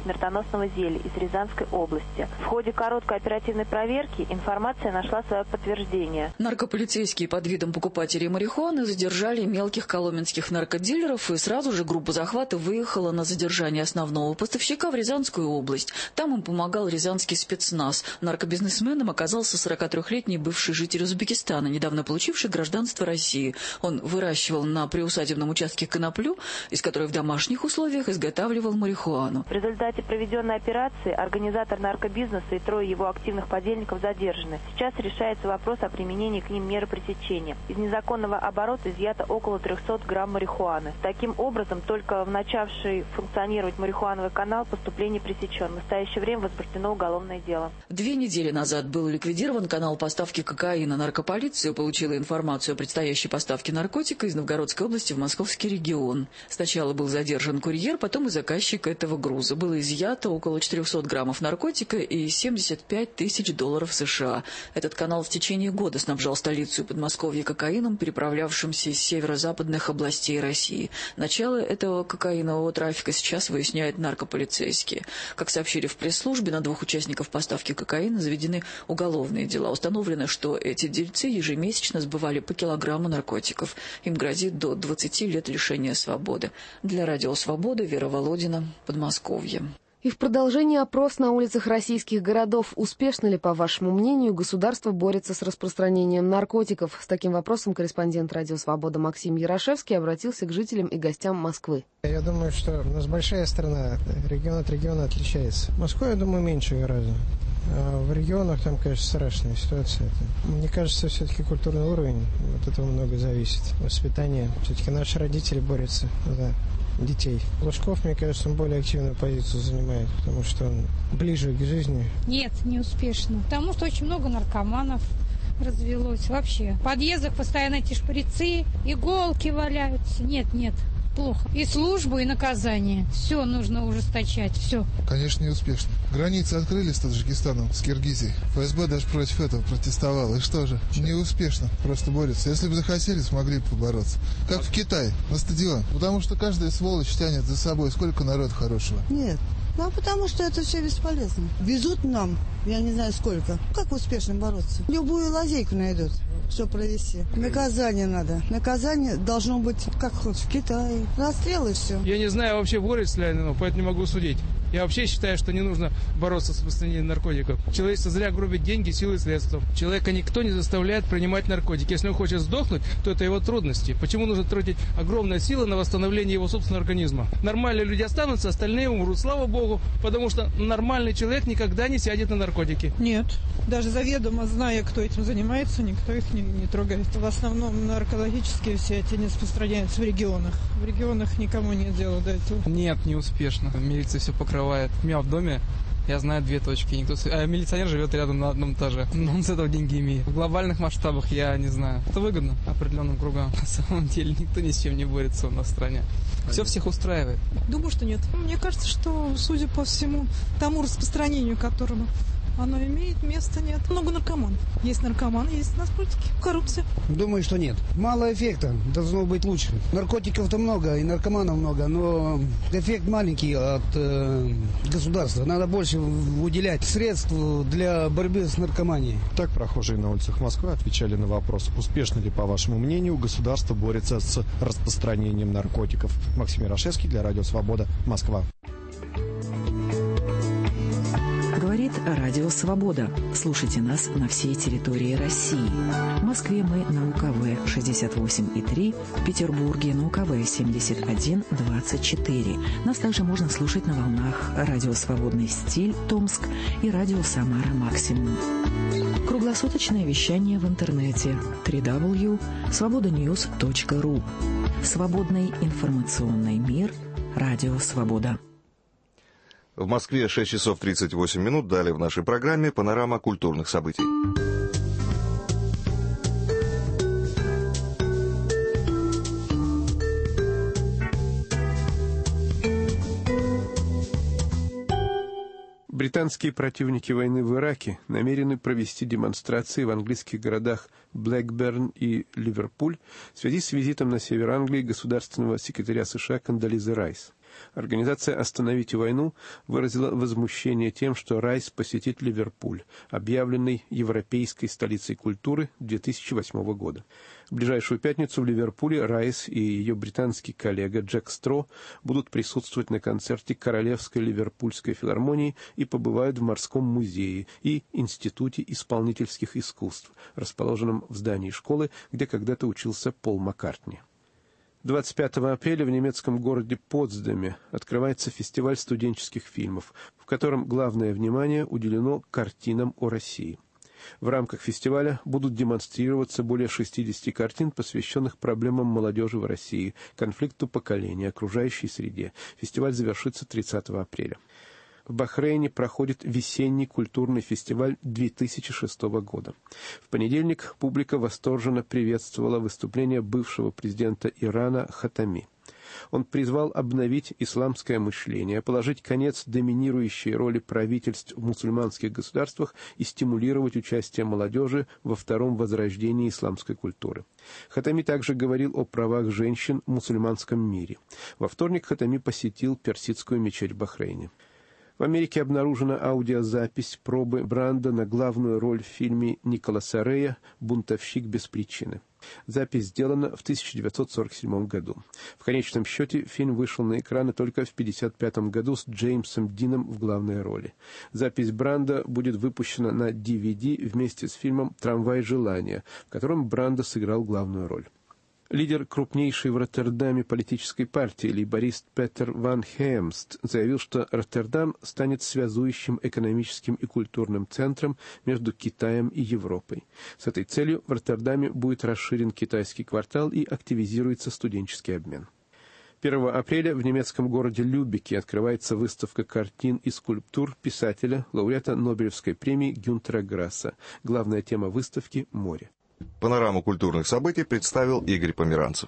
Speaker 20: смертоносного зелья из Рязанской области. В ходе короткой оперативной проверки информация нашла свое подтверждение.
Speaker 19: Наркополицейские под видом покупателей марихуаны задержали мелких коломенских наркодилеров, и сразу же группа захвата выехала на задержание основного поставщика в Рязанскую область. Там им помогал рязанский спецназ. Наркобизнесменом оказался 43-летний бывший житель Узбекистана, недавно получивший гражданство России. Он выращивал на приусадебном участке коноплю, из которой в домашних условиях изготавливал марихуану.
Speaker 20: В результате проведенной операции организатор наркобизнеса и трое его активных подельников задержаны. Сейчас решается вопрос о применении к ним меры пресечения. Из незаконного оборота изъято около 300 грамм марихуаны. Таким образом, только в начавший функционировать марихуановый канал поступление пресечен. В настоящее время возбуждено уголовное дело.
Speaker 19: 2 недели назад был ликвидирован канал поставки кокаина. Наркополиция получила информацию о предстоящей поставке наркотика из Новгородской области в московский регион. Сначала был задержан курьер, потом и заказчик этого груза. Было изъято около 400 граммов наркотика и 75 тысяч долларов США. Этот канал в течение года снабжал столицу и Подмосковье кокаином, переправлявшимся из северо-западных областей России. Начало этого кокаинового трафика сейчас выясняют наркополицейские. Как сообщили в пресс-службе, на 2 участников поставки кокаина заведены уголовные дела. Установлено, что эти дельцы ежемесячно сбывали по килограмму наркотиков. Им грозит до 20 лет лишения свободы. Для Радио Свобода, Вера Володина, Подмосковье.
Speaker 2: И в продолжении опрос на улицах российских городов. Успешно ли, по вашему мнению, государство борется с распространением наркотиков? С таким вопросом корреспондент Радио Свобода Максим Ярошевский обратился к жителям и гостям Москвы.
Speaker 21: Я думаю, что у нас большая страна, регион от региона отличается. Москва, я думаю, меньше гораздо. А в регионах там, конечно, страшная ситуация. Мне кажется, все-таки культурный уровень, от этого много зависит. Воспитание. Все-таки наши родители борются за детей. Лужков, мне кажется, он более активную позицию занимает, потому что он ближе к жизни.
Speaker 22: Нет, не успешно. Потому что очень много наркоманов развелось вообще. В подъездах постоянно эти шприцы, иголки валяются. Нет. Плохо. И службу, и наказание. Все нужно ужесточать, все.
Speaker 23: Конечно, не успешно. Границы открылись с Таджикистаном, с Киргизией. ФСБ даже против этого протестовало. И что же? Не успешно. Просто борются. Если бы захотели, смогли бы побороться. Как в Китае, на стадион. Потому что каждая сволочь тянет за собой сколько народа хорошего.
Speaker 24: Нет. Ну, потому что это все бесполезно. Везут нам, я не знаю сколько. Как успешно бороться? Любую лазейку найдут, все провести. Наказание надо. Наказание должно быть, как в Китае. Расстрел и все.
Speaker 25: Я не знаю вообще, борется ли оно, поэтому не могу судить. Я вообще считаю, что не нужно бороться с распространением наркотиков. Человечество зря гробит деньги, силы и средства. Человека никто не заставляет принимать наркотики. Если он хочет сдохнуть, то это его трудности. Почему нужно тратить огромные силы на восстановление его собственного организма? Нормальные люди останутся, остальные умрут. Слава богу, потому что нормальный человек никогда не сядет на наркотики.
Speaker 26: Нет. Даже заведомо, зная, кто этим занимается, никто их не трогает. В основном наркологические все эти не распространяются в регионах. В регионах никому нет дела до этого.
Speaker 27: Нет, не успешно. Милиция все покрывает. У меня в доме, я знаю 2 точки. Милиционер живет рядом на одном этаже. Но он с этого деньги имеет. В глобальных масштабах я не знаю. Это выгодно определенным кругам. На самом деле никто ни с чем не борется у нас в стране. Все всех устраивает.
Speaker 26: Думаю, что нет. Мне кажется, что, судя по всему тому распространению, которому оно имеет, места нет. Много наркоманов. Есть наркоманы, есть наркотики, коррупция.
Speaker 28: Думаю, что нет. Мало эффекта. Должно быть лучше. Наркотиков-то много и наркоманов много, но эффект маленький от государства. Надо больше выделять средств для борьбы с наркоманией.
Speaker 29: Так прохожие на улицах Москвы отвечали на вопрос, успешно ли, по вашему мнению, государство борется с распространением наркотиков. Максим Ярошевский для Радио Свобода, Москва.
Speaker 4: Говорит Радио Свобода. Слушайте нас на всей территории России. В Москве мы на УКВ 68,3, в Петербурге на УКВ 71,24. Нас также можно слушать на волнах Радио Свободный стиль Томск и Радио Самара Максимум. Круглосуточное вещание в интернете www.svobodanews.ru. Свободный информационный мир. Радио Свобода.
Speaker 3: В Москве 6 часов 38 минут. Далее в нашей программе панорама культурных событий.
Speaker 30: Британские противники войны в Ираке намерены провести демонстрации в английских городах Блэкберн и Ливерпуль в связи с визитом на север Англии государственного секретаря США Кондолизы Райс. Организация «Остановите войну» выразила возмущение тем, что Райс посетит Ливерпуль, объявленный Европейской столицей культуры 2008 года. В ближайшую пятницу в Ливерпуле Райс и ее британский коллега Джек Стро будут присутствовать на концерте Королевской Ливерпульской филармонии и побывают в Морском музее и Институте исполнительских искусств, расположенном в здании школы, где когда-то учился Пол Маккартни. 25 апреля в немецком городе Потсдаме открывается фестиваль студенческих фильмов, в котором главное внимание уделено картинам о России. В рамках фестиваля будут демонстрироваться более 60 картин, посвященных проблемам молодежи в России, конфликту поколений, окружающей среде. Фестиваль завершится 30 апреля. В Бахрейне проходит весенний культурный фестиваль 2006 года. В понедельник публика восторженно приветствовала выступление бывшего президента Ирана Хатами. Он призвал обновить исламское мышление, положить конец доминирующей роли правительств в мусульманских государствах и стимулировать участие молодежи во втором возрождении исламской культуры. Хатами также говорил о правах женщин в мусульманском мире. Во вторник Хатами посетил персидскую мечеть в Бахрейне. В Америке обнаружена аудиозапись пробы Бранда на главную роль в фильме Николаса Рея «Бунтовщик без причины». Запись сделана в 1947 году. В конечном счете фильм вышел на экраны только в 1955 году с Джеймсом Дином в главной роли. Запись Бранда будет выпущена на DVD вместе с фильмом «Трамвай желания», в котором Бранда сыграл главную роль. Лидер крупнейшей в Роттердаме политической партии, лейборист Петер ван Хемст, заявил, что Роттердам станет связующим экономическим и культурным центром между Китаем и Европой. С этой целью в Роттердаме будет расширен китайский квартал и активизируется студенческий обмен. 1 апреля в немецком городе Любеке открывается выставка картин и скульптур писателя, лауреата Нобелевской премии Гюнтера Грасса. Главная тема выставки – море.
Speaker 3: Панораму культурных событий представил Игорь Померанцев.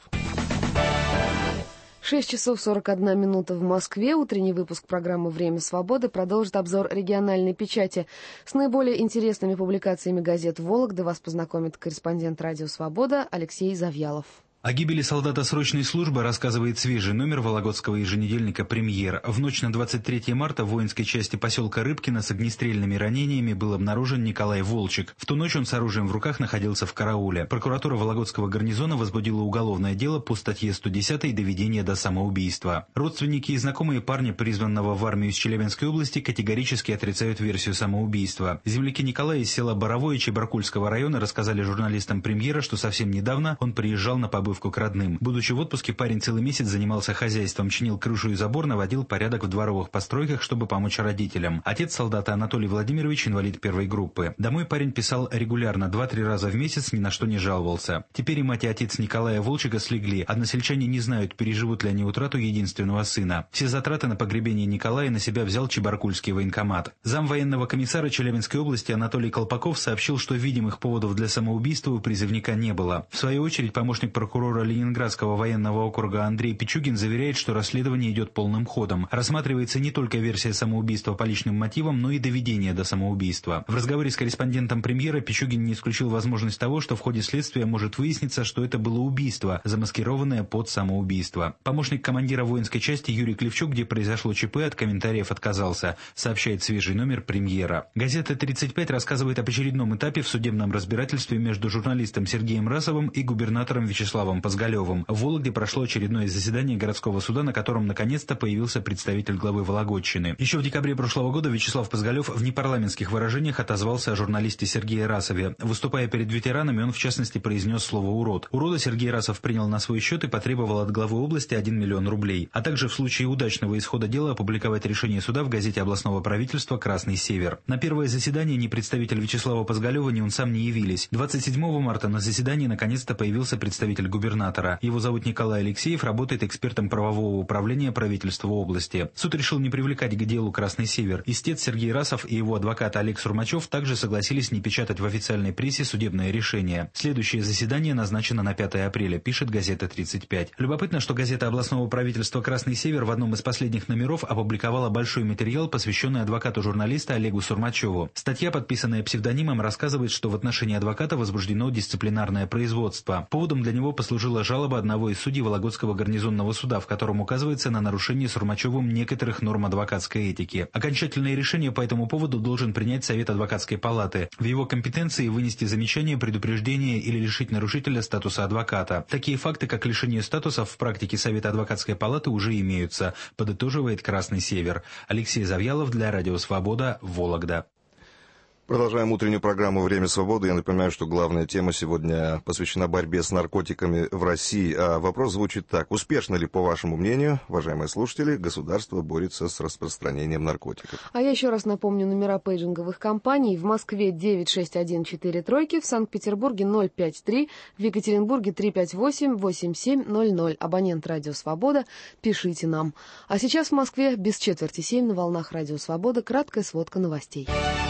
Speaker 2: 6 часов 41 минута в Москве. Утренний выпуск программы «Время свободы» продолжит обзор региональной печати. С наиболее интересными публикациями газет «Вологда» вас познакомит корреспондент «Радио Свобода» Алексей Завьялов.
Speaker 1: О гибели солдата срочной службы рассказывает свежий номер вологодского еженедельника «Премьер». В ночь на 23 марта в воинской части поселка Рыбкино с огнестрельными ранениями был обнаружен Николай Волчек. В ту ночь он с оружием в руках находился в карауле. Прокуратура Вологодского гарнизона возбудила уголовное дело по статье 110 «Доведение до самоубийства». Родственники и знакомые парня, призванного в армию из Челябинской области, категорически отрицают версию самоубийства. Земляки Николая из села Боровое Чебаркульского района рассказали журналистам «Премьера», что совсем недавно он приезжал на побывку к родным. Будучи в отпуске, парень целый месяц занимался хозяйством, чинил крышу и забор, наводил порядок в дворовых постройках, чтобы помочь родителям. Отец солдата Анатолий Владимирович, инвалид первой группы. Домой парень писал регулярно, 2-3 раза в месяц, ни на что не жаловался. Теперь и мать, и отец Николая Волчека слегли. Односельчане не знают, переживут ли они утрату единственного сына. Все затраты на погребение Николая на себя взял Чебаркульский военкомат. Зам военного комиссара Челябинской области Анатолий Колпаков сообщил, что видимых поводов для самоубийства у призывника не было. В свою очередь, помощник прокурора Ленинградского военного округа Андрей Пичугин заверяет, что расследование идет полным ходом. Рассматривается не только версия самоубийства по личным мотивам, но и доведение до самоубийства. В разговоре с корреспондентом «Премьера» Пичугин не исключил возможность того, что в ходе следствия может выясниться, что это было убийство, замаскированное под самоубийство. Помощник командира воинской части Юрий Клевчук, где произошло ЧП, от комментариев отказался, сообщает свежий номер «Премьера». Газета «35» рассказывает об очередном этапе в судебном разбирательстве между журналистом Сергеем Расовым и губернатором Вячеславом Позголевым. В Вологде прошло очередное заседание городского суда, на котором наконец-то появился представитель главы Вологодчины. Еще в декабре прошлого года Вячеслав Позголев в непарламентских выражениях отозвался о журналисте Сергее Расове. Выступая перед ветеранами, он в частности произнес слово «урод». Урода Сергей Расов принял на свой счет и потребовал от главы области 1 миллион рублей, а также в случае удачного исхода дела опубликовать решение суда в газете областного правительства «Красный север». На первое заседание ни представитель Вячеслава Позголева, ни он сам не явились. 27 марта на заседании наконец-то появился представитель губернатора. Его зовут Николай Алексеев, работает экспертом правового управления правительства области. Суд решил не привлекать к делу «Красный север». Истец Сергей Расов и его адвокат Олег Сурмачев также согласились не печатать в официальной прессе судебное решение. Следующее заседание назначено на 5 апреля, пишет газета «35». Любопытно, что газета областного правительства «Красный север» в одном из последних номеров опубликовала большой материал, посвященный адвокату журналиста Олегу Сурмачеву. Статья, подписанная псевдонимом, рассказывает, что в отношении адвоката возбуждено дисциплинарное производство. Поводом для него послужила послужила жалоба одного из судей Вологодского гарнизонного суда, в котором указывается на нарушение Сурмачевым некоторых норм адвокатской этики. Окончательное решение по этому поводу должен принять Совет адвокатской палаты. В его компетенции вынести замечание, предупреждение или лишить нарушителя статуса адвоката. Такие факты, как лишение статуса, в практике Совета адвокатской палаты уже имеются, подытоживает «Красный Север». Алексей Завьялов для Радио Свобода, Вологда.
Speaker 3: Продолжаем утреннюю программу «Время свободы». Я напоминаю, что главная тема сегодня посвящена борьбе с наркотиками в России. А вопрос звучит так. Успешно ли, по вашему мнению, уважаемые слушатели, государство борется с распространением наркотиков?
Speaker 2: А я еще раз напомню номера пейджинговых компаний. В Москве 96143, в Санкт-Петербурге 053, в Екатеринбурге 358-8700. Абонент «Радио Свобода». Пишите нам. А сейчас в Москве без 6:45 на волнах «Радио Свобода» краткая сводка новостей.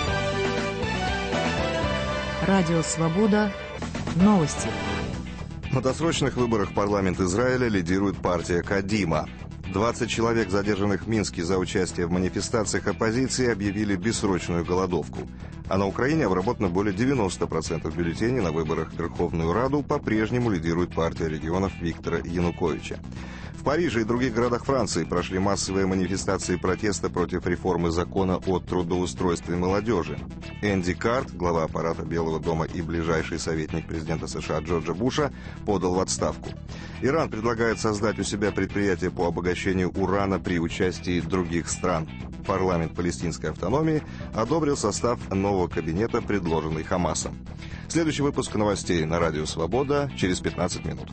Speaker 4: Радио «Свобода». Новости.
Speaker 3: На досрочных выборах в парламент Израиля лидирует партия Кадима. 20 человек, задержанных в Минске за участие в манифестациях оппозиции, объявили бессрочную голодовку. А на Украине обработано более 90% бюллетеней на выборах в Верховную Раду. По-прежнему лидирует партия регионов Виктора Януковича. В Париже и других городах Франции прошли массовые манифестации протеста против реформы закона о трудоустройстве молодежи. Энди Карт, глава аппарата Белого дома и ближайший советник президента США Джорджа Буша, подал в отставку. Иран предлагает создать у себя предприятие по обогащению урана при участии других стран. Парламент палестинской автономии одобрил состав нового кабинета, предложенный Хамасом. Следующий выпуск новостей на Радио Свобода через 15 минут.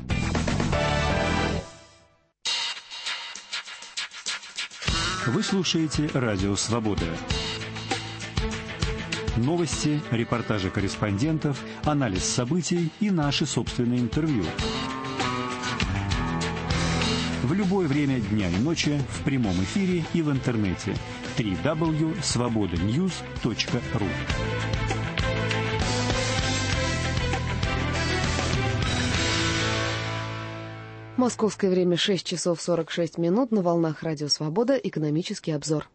Speaker 13: Вы слушаете Радио Свобода. Новости, репортажи корреспондентов, анализ событий и наши собственные интервью. В любое время дня и ночи, в прямом эфире и в интернете. www.svobodanews.ru.
Speaker 2: Московское время 6 часов 46 минут. На волнах «Радио Свобода». Экономический обзор.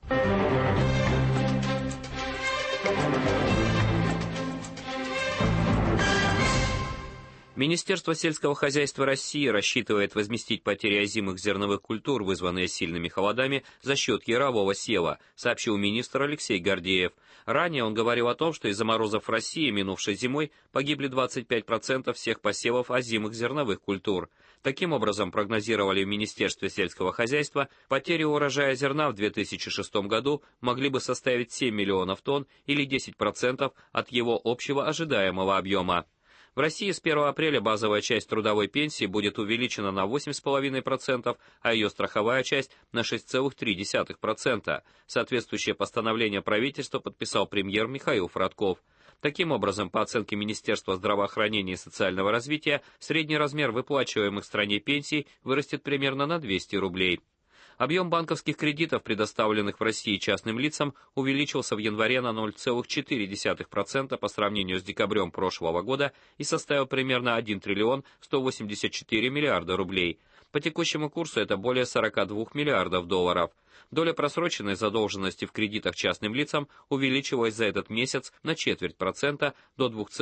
Speaker 6: Министерство сельского хозяйства России рассчитывает возместить потери озимых зерновых культур, вызванные сильными холодами, за счет ярового сева, сообщил министр Алексей Гордеев. Ранее он говорил о том, что из-за морозов в России минувшей зимой погибли 25% всех посевов озимых зерновых культур. Таким образом, прогнозировали в Министерстве сельского хозяйства, потери урожая зерна в 2006 году могли бы составить 7 миллионов тонн или 10% от его общего ожидаемого объема. В России с 1 апреля базовая часть трудовой пенсии будет увеличена на 8,5%, а ее страховая часть на 6,3%. Соответствующее постановление правительства подписал премьер Михаил Фродков. Таким образом, по оценке Министерства здравоохранения и социального развития, средний размер выплачиваемых в стране пенсий вырастет примерно на 200 рублей. Объем банковских кредитов, предоставленных в России частным лицам, увеличился в январе на 0,4% по сравнению с декабрем прошлого года и составил примерно 1 триллион 184 миллиарда рублей. По текущему курсу это более 42 миллиардов долларов. Доля просроченной задолженности в кредитах частным лицам увеличилась за этот месяц на 0,25% до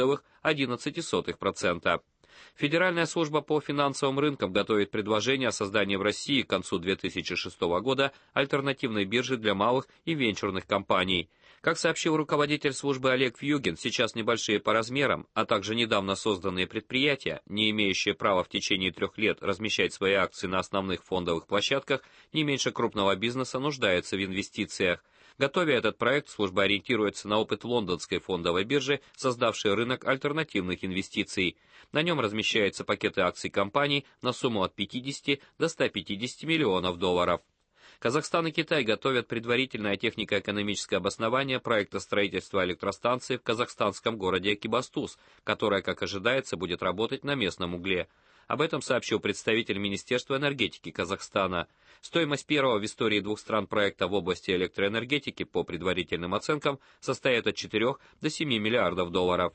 Speaker 6: 2,11%. Федеральная служба по финансовым рынкам готовит предложение о создании в России к концу 2006 года альтернативной биржи для малых и венчурных компаний. Как сообщил руководитель службы Олег Вьюгин, сейчас небольшие по размерам, а также недавно созданные предприятия, не имеющие права в течение 3 лет размещать свои акции на основных фондовых площадках, не меньше крупного бизнеса нуждаются в инвестициях. Готовя этот проект, служба ориентируется на опыт лондонской фондовой биржи, создавшей рынок альтернативных инвестиций. На нем размещаются пакеты акций компаний на сумму от 50 до 150 миллионов долларов. Казахстан и Китай готовят предварительное технико-экономическое обоснование проекта строительства электростанции в казахстанском городе Экибастуз, которая, как ожидается, будет работать на местном угле. Об этом сообщил представитель Министерства энергетики Казахстана. Стоимость первого в истории 2 стран проекта в области электроэнергетики по предварительным оценкам составит от 4 до 7 миллиардов долларов.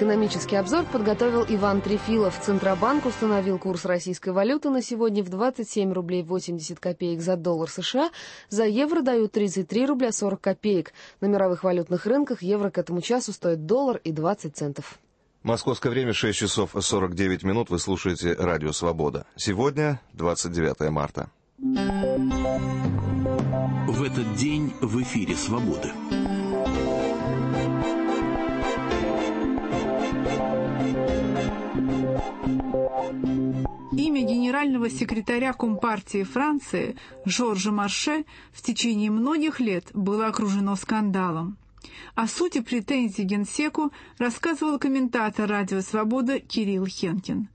Speaker 2: Экономический обзор подготовил Иван Трефилов. Центробанк установил курс российской валюты на сегодня в 27 рублей 80 копеек за доллар США. За евро дают 33 рубля 40 копеек. На мировых валютных рынках евро к этому часу стоит $1.20.
Speaker 3: Московское время 6 часов 49 минут. Вы слушаете Радио Свобода. Сегодня 29 марта.
Speaker 7: В этот день в эфире «Свободы».
Speaker 8: Имя генерального секретаря Компартии Франции Жоржа Марше в течение многих лет было окружено скандалом. О сути претензий Генсеку рассказывал комментатор «Радио Свобода» Кирилл Хенкин.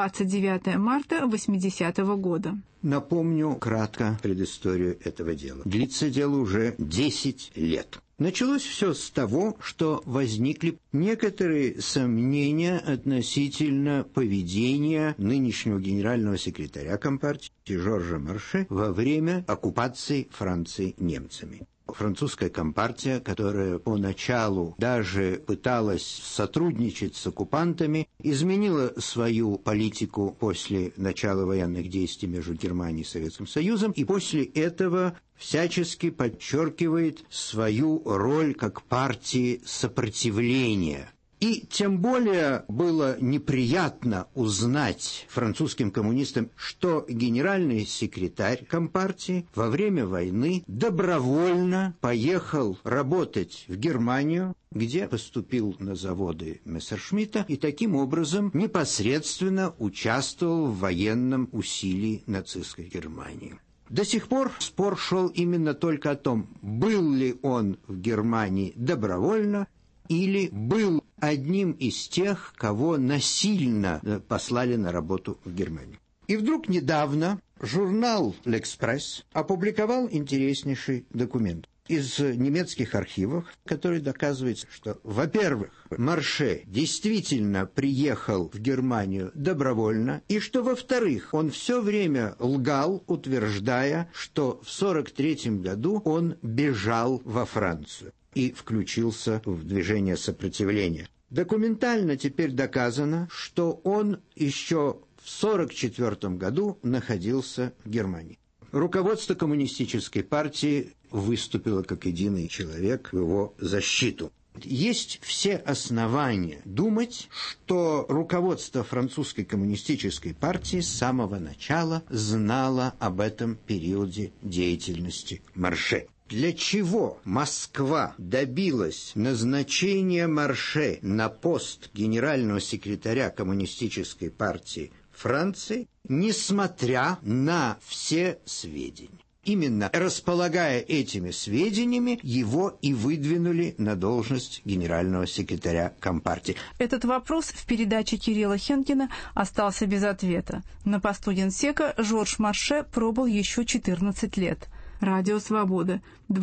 Speaker 8: 29 марта 80-го года.
Speaker 9: Напомню кратко предысторию этого дела. Длится дело уже 10 лет. Началось все с того, что возникли некоторые сомнения относительно поведения нынешнего генерального секретаря Компартии Жоржа Марше во время оккупации Франции немцами. Французская компартия, которая поначалу даже пыталась сотрудничать с оккупантами, изменила свою политику после начала военных действий между Германией и Советским Союзом, и после этого всячески подчеркивает свою роль как партии сопротивления. И тем более было неприятно узнать французским коммунистам, что генеральный секретарь Компартии во время войны добровольно поехал работать в Германию, где поступил на заводы Мессершмитта и таким образом непосредственно участвовал в военном усилии нацистской Германии. До сих пор спор шел именно только о том, был ли он в Германии добровольно или был одним из тех, кого насильно послали на работу в Германию. И вдруг недавно журнал «L'Express» опубликовал интереснейший документ из немецких архивов, который доказывает, что, во-первых, Марше действительно приехал в Германию добровольно, и что, во-вторых, он все время лгал, утверждая, что в 1943 году он бежал во Францию и включился в движение сопротивления. Документально теперь доказано, что он еще в 1944 году находился в Германии. Руководство коммунистической партии выступило как единый человек в его защиту. Есть все основания думать, что руководство французской коммунистической партии с самого начала знало об этом периоде деятельности Марше. Для чего Москва добилась назначения Марше на пост генерального секретаря Коммунистической партии Франции, несмотря на все сведения? Именно располагая этими сведениями, его и выдвинули на должность генерального секретаря Компартии.
Speaker 8: Этот вопрос в передаче Кирилла Хенкина остался без ответа. На посту генсека Жорж Марше пробыл еще 14 лет. Радио «Свобода»,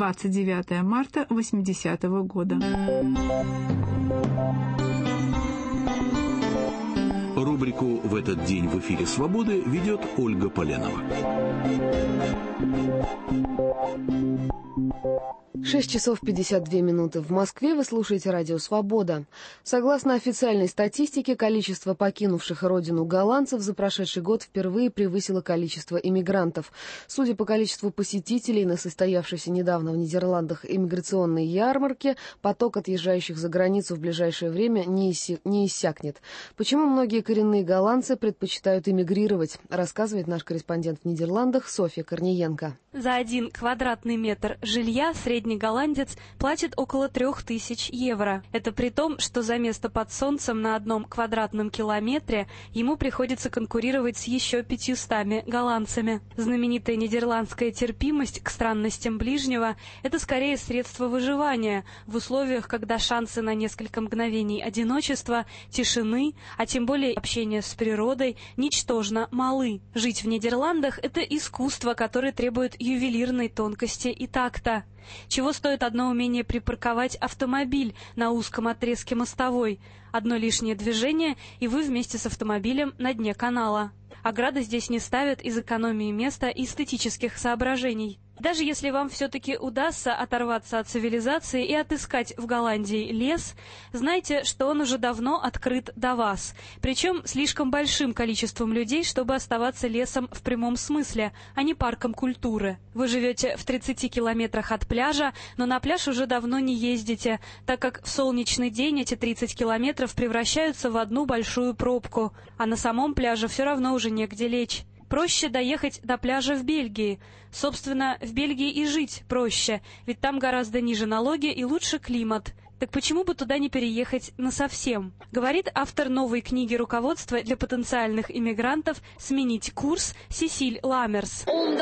Speaker 8: 29 марта 80-го года.
Speaker 7: Рубрику «В этот день в эфире «Свободы» ведет Ольга Поленова.
Speaker 2: 6 часов 52 минуты. В Москве вы слушаете Радио «Свобода». Согласно официальной статистике, количество покинувших родину голландцев за прошедший год впервые превысило количество иммигрантов. Судя по количеству посетителей на состоявшейся недавно в Нидерландах иммиграционной ярмарке, поток отъезжающих за границу в ближайшее время не иссякнет. Почему многие коренные голландцы предпочитают эмигрировать, рассказывает наш корреспондент в Нидерландах Софья Корниенко.
Speaker 10: За 1 квадратный метр жилья средний голландец платит около 3000 евро. Это при том, что за место под солнцем на 1 квадратном километре ему приходится конкурировать с еще 500 голландцами. Знаменитая нидерландская терпимость к странностям ближнего – это скорее средство выживания в условиях, когда шансы на несколько мгновений одиночества, тишины, а тем более общения с природой, ничтожно малы. Жить в Нидерландах – это искусство, которое требует ювелирной тонкости и такта. Чего стоит одно умение припарковать автомобиль на узком отрезке мостовой? Одно лишнее движение, и вы вместе с автомобилем на дне канала. Ограды здесь не ставят из экономии места и эстетических соображений. Даже если вам все-таки удастся оторваться от цивилизации и отыскать в Голландии лес, знайте, что он уже давно открыт до вас. Причем слишком большим количеством людей, чтобы оставаться лесом в прямом смысле, а не парком культуры. Вы живете в 30 километрах от пляжа, но на пляж уже давно не ездите, так как в солнечный день эти 30 километров превращаются в одну большую пробку, а на самом пляже все равно уже негде лечь. Проще доехать до пляжа в Бельгии. Собственно, в Бельгии и жить проще, ведь там гораздо ниже налоги и лучше климат. Так почему бы туда не переехать насовсем? Говорит автор новой книги руководства для потенциальных иммигрантов «Сменить курс» Сесиль Ламмерс.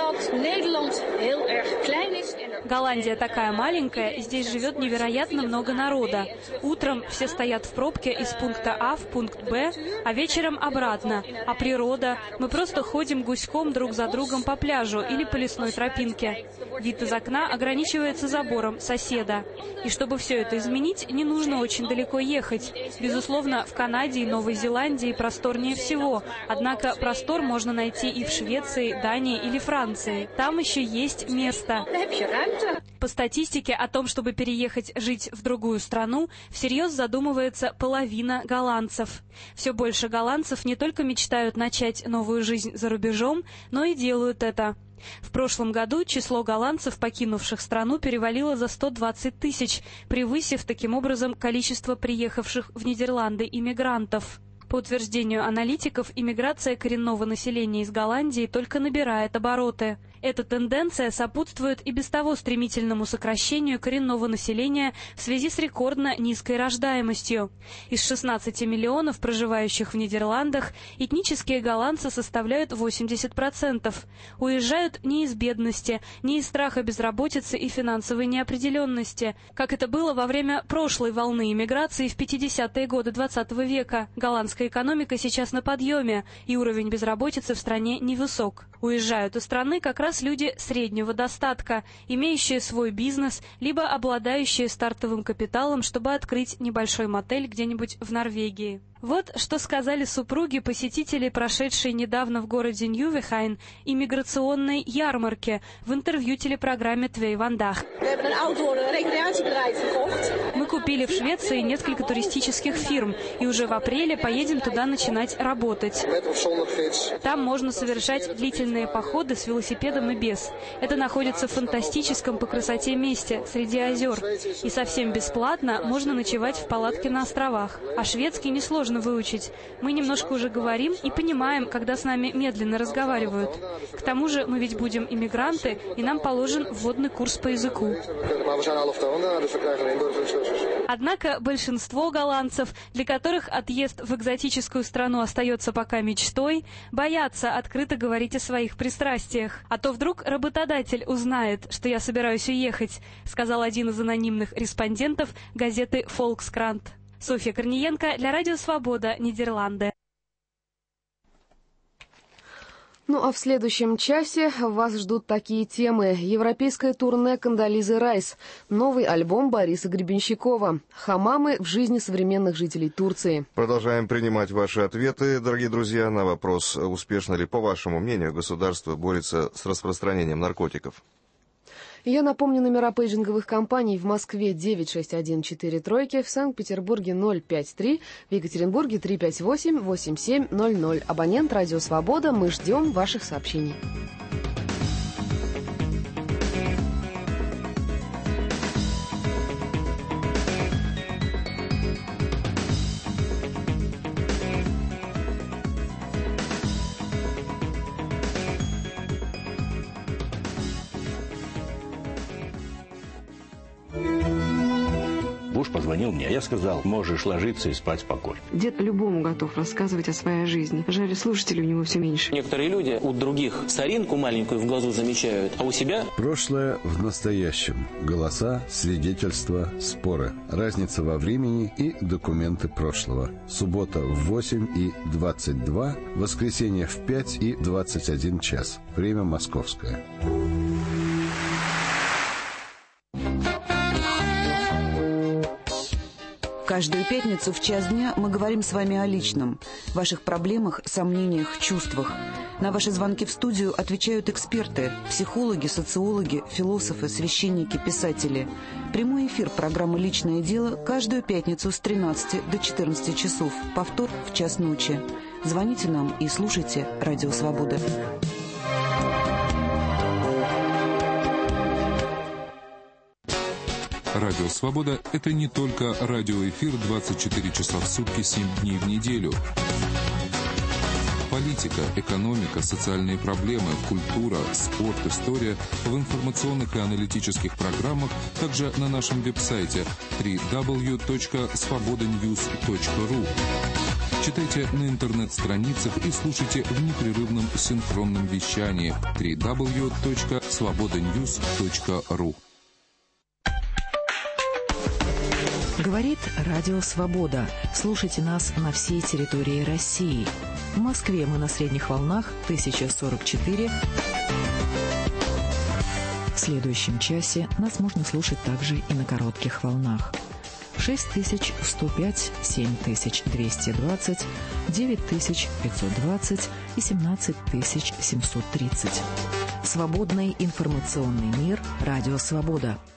Speaker 10: Голландия такая маленькая, здесь живет невероятно много народа. Утром все стоят в пробке из пункта А в пункт Б, а вечером обратно. А природа? Мы просто ходим гуськом друг за другом по пляжу или по лесной тропинке. Вид из окна ограничивается забором соседа. И чтобы все это изменить, не нужно очень далеко ехать. Безусловно, в Канаде и Новой Зеландии просторнее всего. Однако простор можно найти и в Швеции, Дании или Франции. Там еще есть место. По статистике о том, чтобы переехать жить в другую страну, всерьез задумывается половина голландцев. Все больше голландцев не только мечтают начать новую жизнь за рубежом, но и делают это. В прошлом году число голландцев, покинувших страну, перевалило за 120 тысяч, превысив таким образом количество приехавших в Нидерланды иммигрантов. По утверждению аналитиков, иммиграция коренного населения из Голландии только набирает обороты. Эта тенденция сопутствует и без того стремительному сокращению коренного населения в связи с рекордно низкой рождаемостью. Из 16 миллионов проживающих в Нидерландах этнические голландцы составляют 80%. Уезжают не из бедности, не из страха безработицы и финансовой неопределенности, как это было во время прошлой волны иммиграции в 50-е годы XX века. Голландская экономика сейчас на подъеме, и уровень безработицы в стране невысок. Уезжают из страны как раз люди среднего достатка, имеющие свой бизнес, либо обладающие стартовым капиталом, чтобы открыть небольшой мотель где-нибудь в Норвегии. Вот что сказали супруги посетителей, прошедшей недавно в городе Ньювехайн иммиграционной ярмарки, в интервью телепрограмме «Twee Vandaag». Мы купили в Швеции несколько туристических фирм, и уже в апреле поедем туда начинать работать. Там можно совершать длительные походы с велосипедом и без. Это находится в фантастическом по красоте месте, среди озер. И совсем бесплатно можно ночевать в палатке на островах. А шведский несложно выучить. Мы немножко уже говорим и понимаем, когда с нами медленно разговаривают. К тому же мы ведь будем иммигранты, и нам положен вводный курс по языку. Однако большинство голландцев, для которых отъезд в экзотическую страну остается пока мечтой, боятся открыто говорить о своих пристрастиях. А то вдруг работодатель узнает, что я собираюсь уехать, сказал один из анонимных респондентов газеты «Volkskrant». Софья Корниенко для Радио Свобода, Нидерланды.
Speaker 2: Ну а в следующем часе вас ждут такие темы. Европейское турне Кондолизы Райс, новый альбом Бориса Гребенщикова, хамамы в жизни современных жителей Турции.
Speaker 3: Продолжаем принимать ваши ответы, дорогие друзья, на вопрос, успешно ли, по вашему мнению, государство борется с распространением наркотиков.
Speaker 2: Я напомню номера пейджинговых компаний: в Москве 9614 в Санкт-Петербурге 053, в Екатеринбурге 358-8700. Абонент Радио Свобода, мы ждем ваших сообщений.
Speaker 5: Буш позвонил мне, я сказал: можешь ложиться и спать спокойно.
Speaker 11: Дед любому готов рассказывать о своей жизни. Жаль, слушателей у него все меньше.
Speaker 12: Некоторые люди у других соринку маленькую в глазу замечают, а у себя...
Speaker 14: Прошлое в настоящем. Голоса, свидетельства, споры. Разница во времени и документы прошлого. Суббота в 8:22, воскресенье в 5:21 час. Время московское.
Speaker 4: Каждую пятницу в час дня мы говорим с вами о личном, ваших проблемах, сомнениях, чувствах. На ваши звонки в студию отвечают эксперты, психологи, социологи, философы, священники, писатели. Прямой эфир программы «Личное дело» каждую пятницу с 13 до 14 часов, повтор в час ночи. Звоните нам и слушайте «Радио Свобода».
Speaker 15: Радио «Свобода» — это не только радиоэфир 24 часа в сутки, 7 дней в неделю. Политика, экономика, социальные проблемы, культура, спорт, история в информационных и аналитических программах, также на нашем веб-сайте www.svobodanews.ru. Читайте на интернет-страницах и слушайте в непрерывном синхронном вещании www.svobodanews.ru.
Speaker 4: Говорит Радио Свобода. Слушайте нас на всей территории России. В Москве мы на средних волнах 1044. В следующем часе нас можно слушать также и на коротких волнах. 6105, 7220, 9520 и 17730. Свободный информационный мир. Радио Свобода.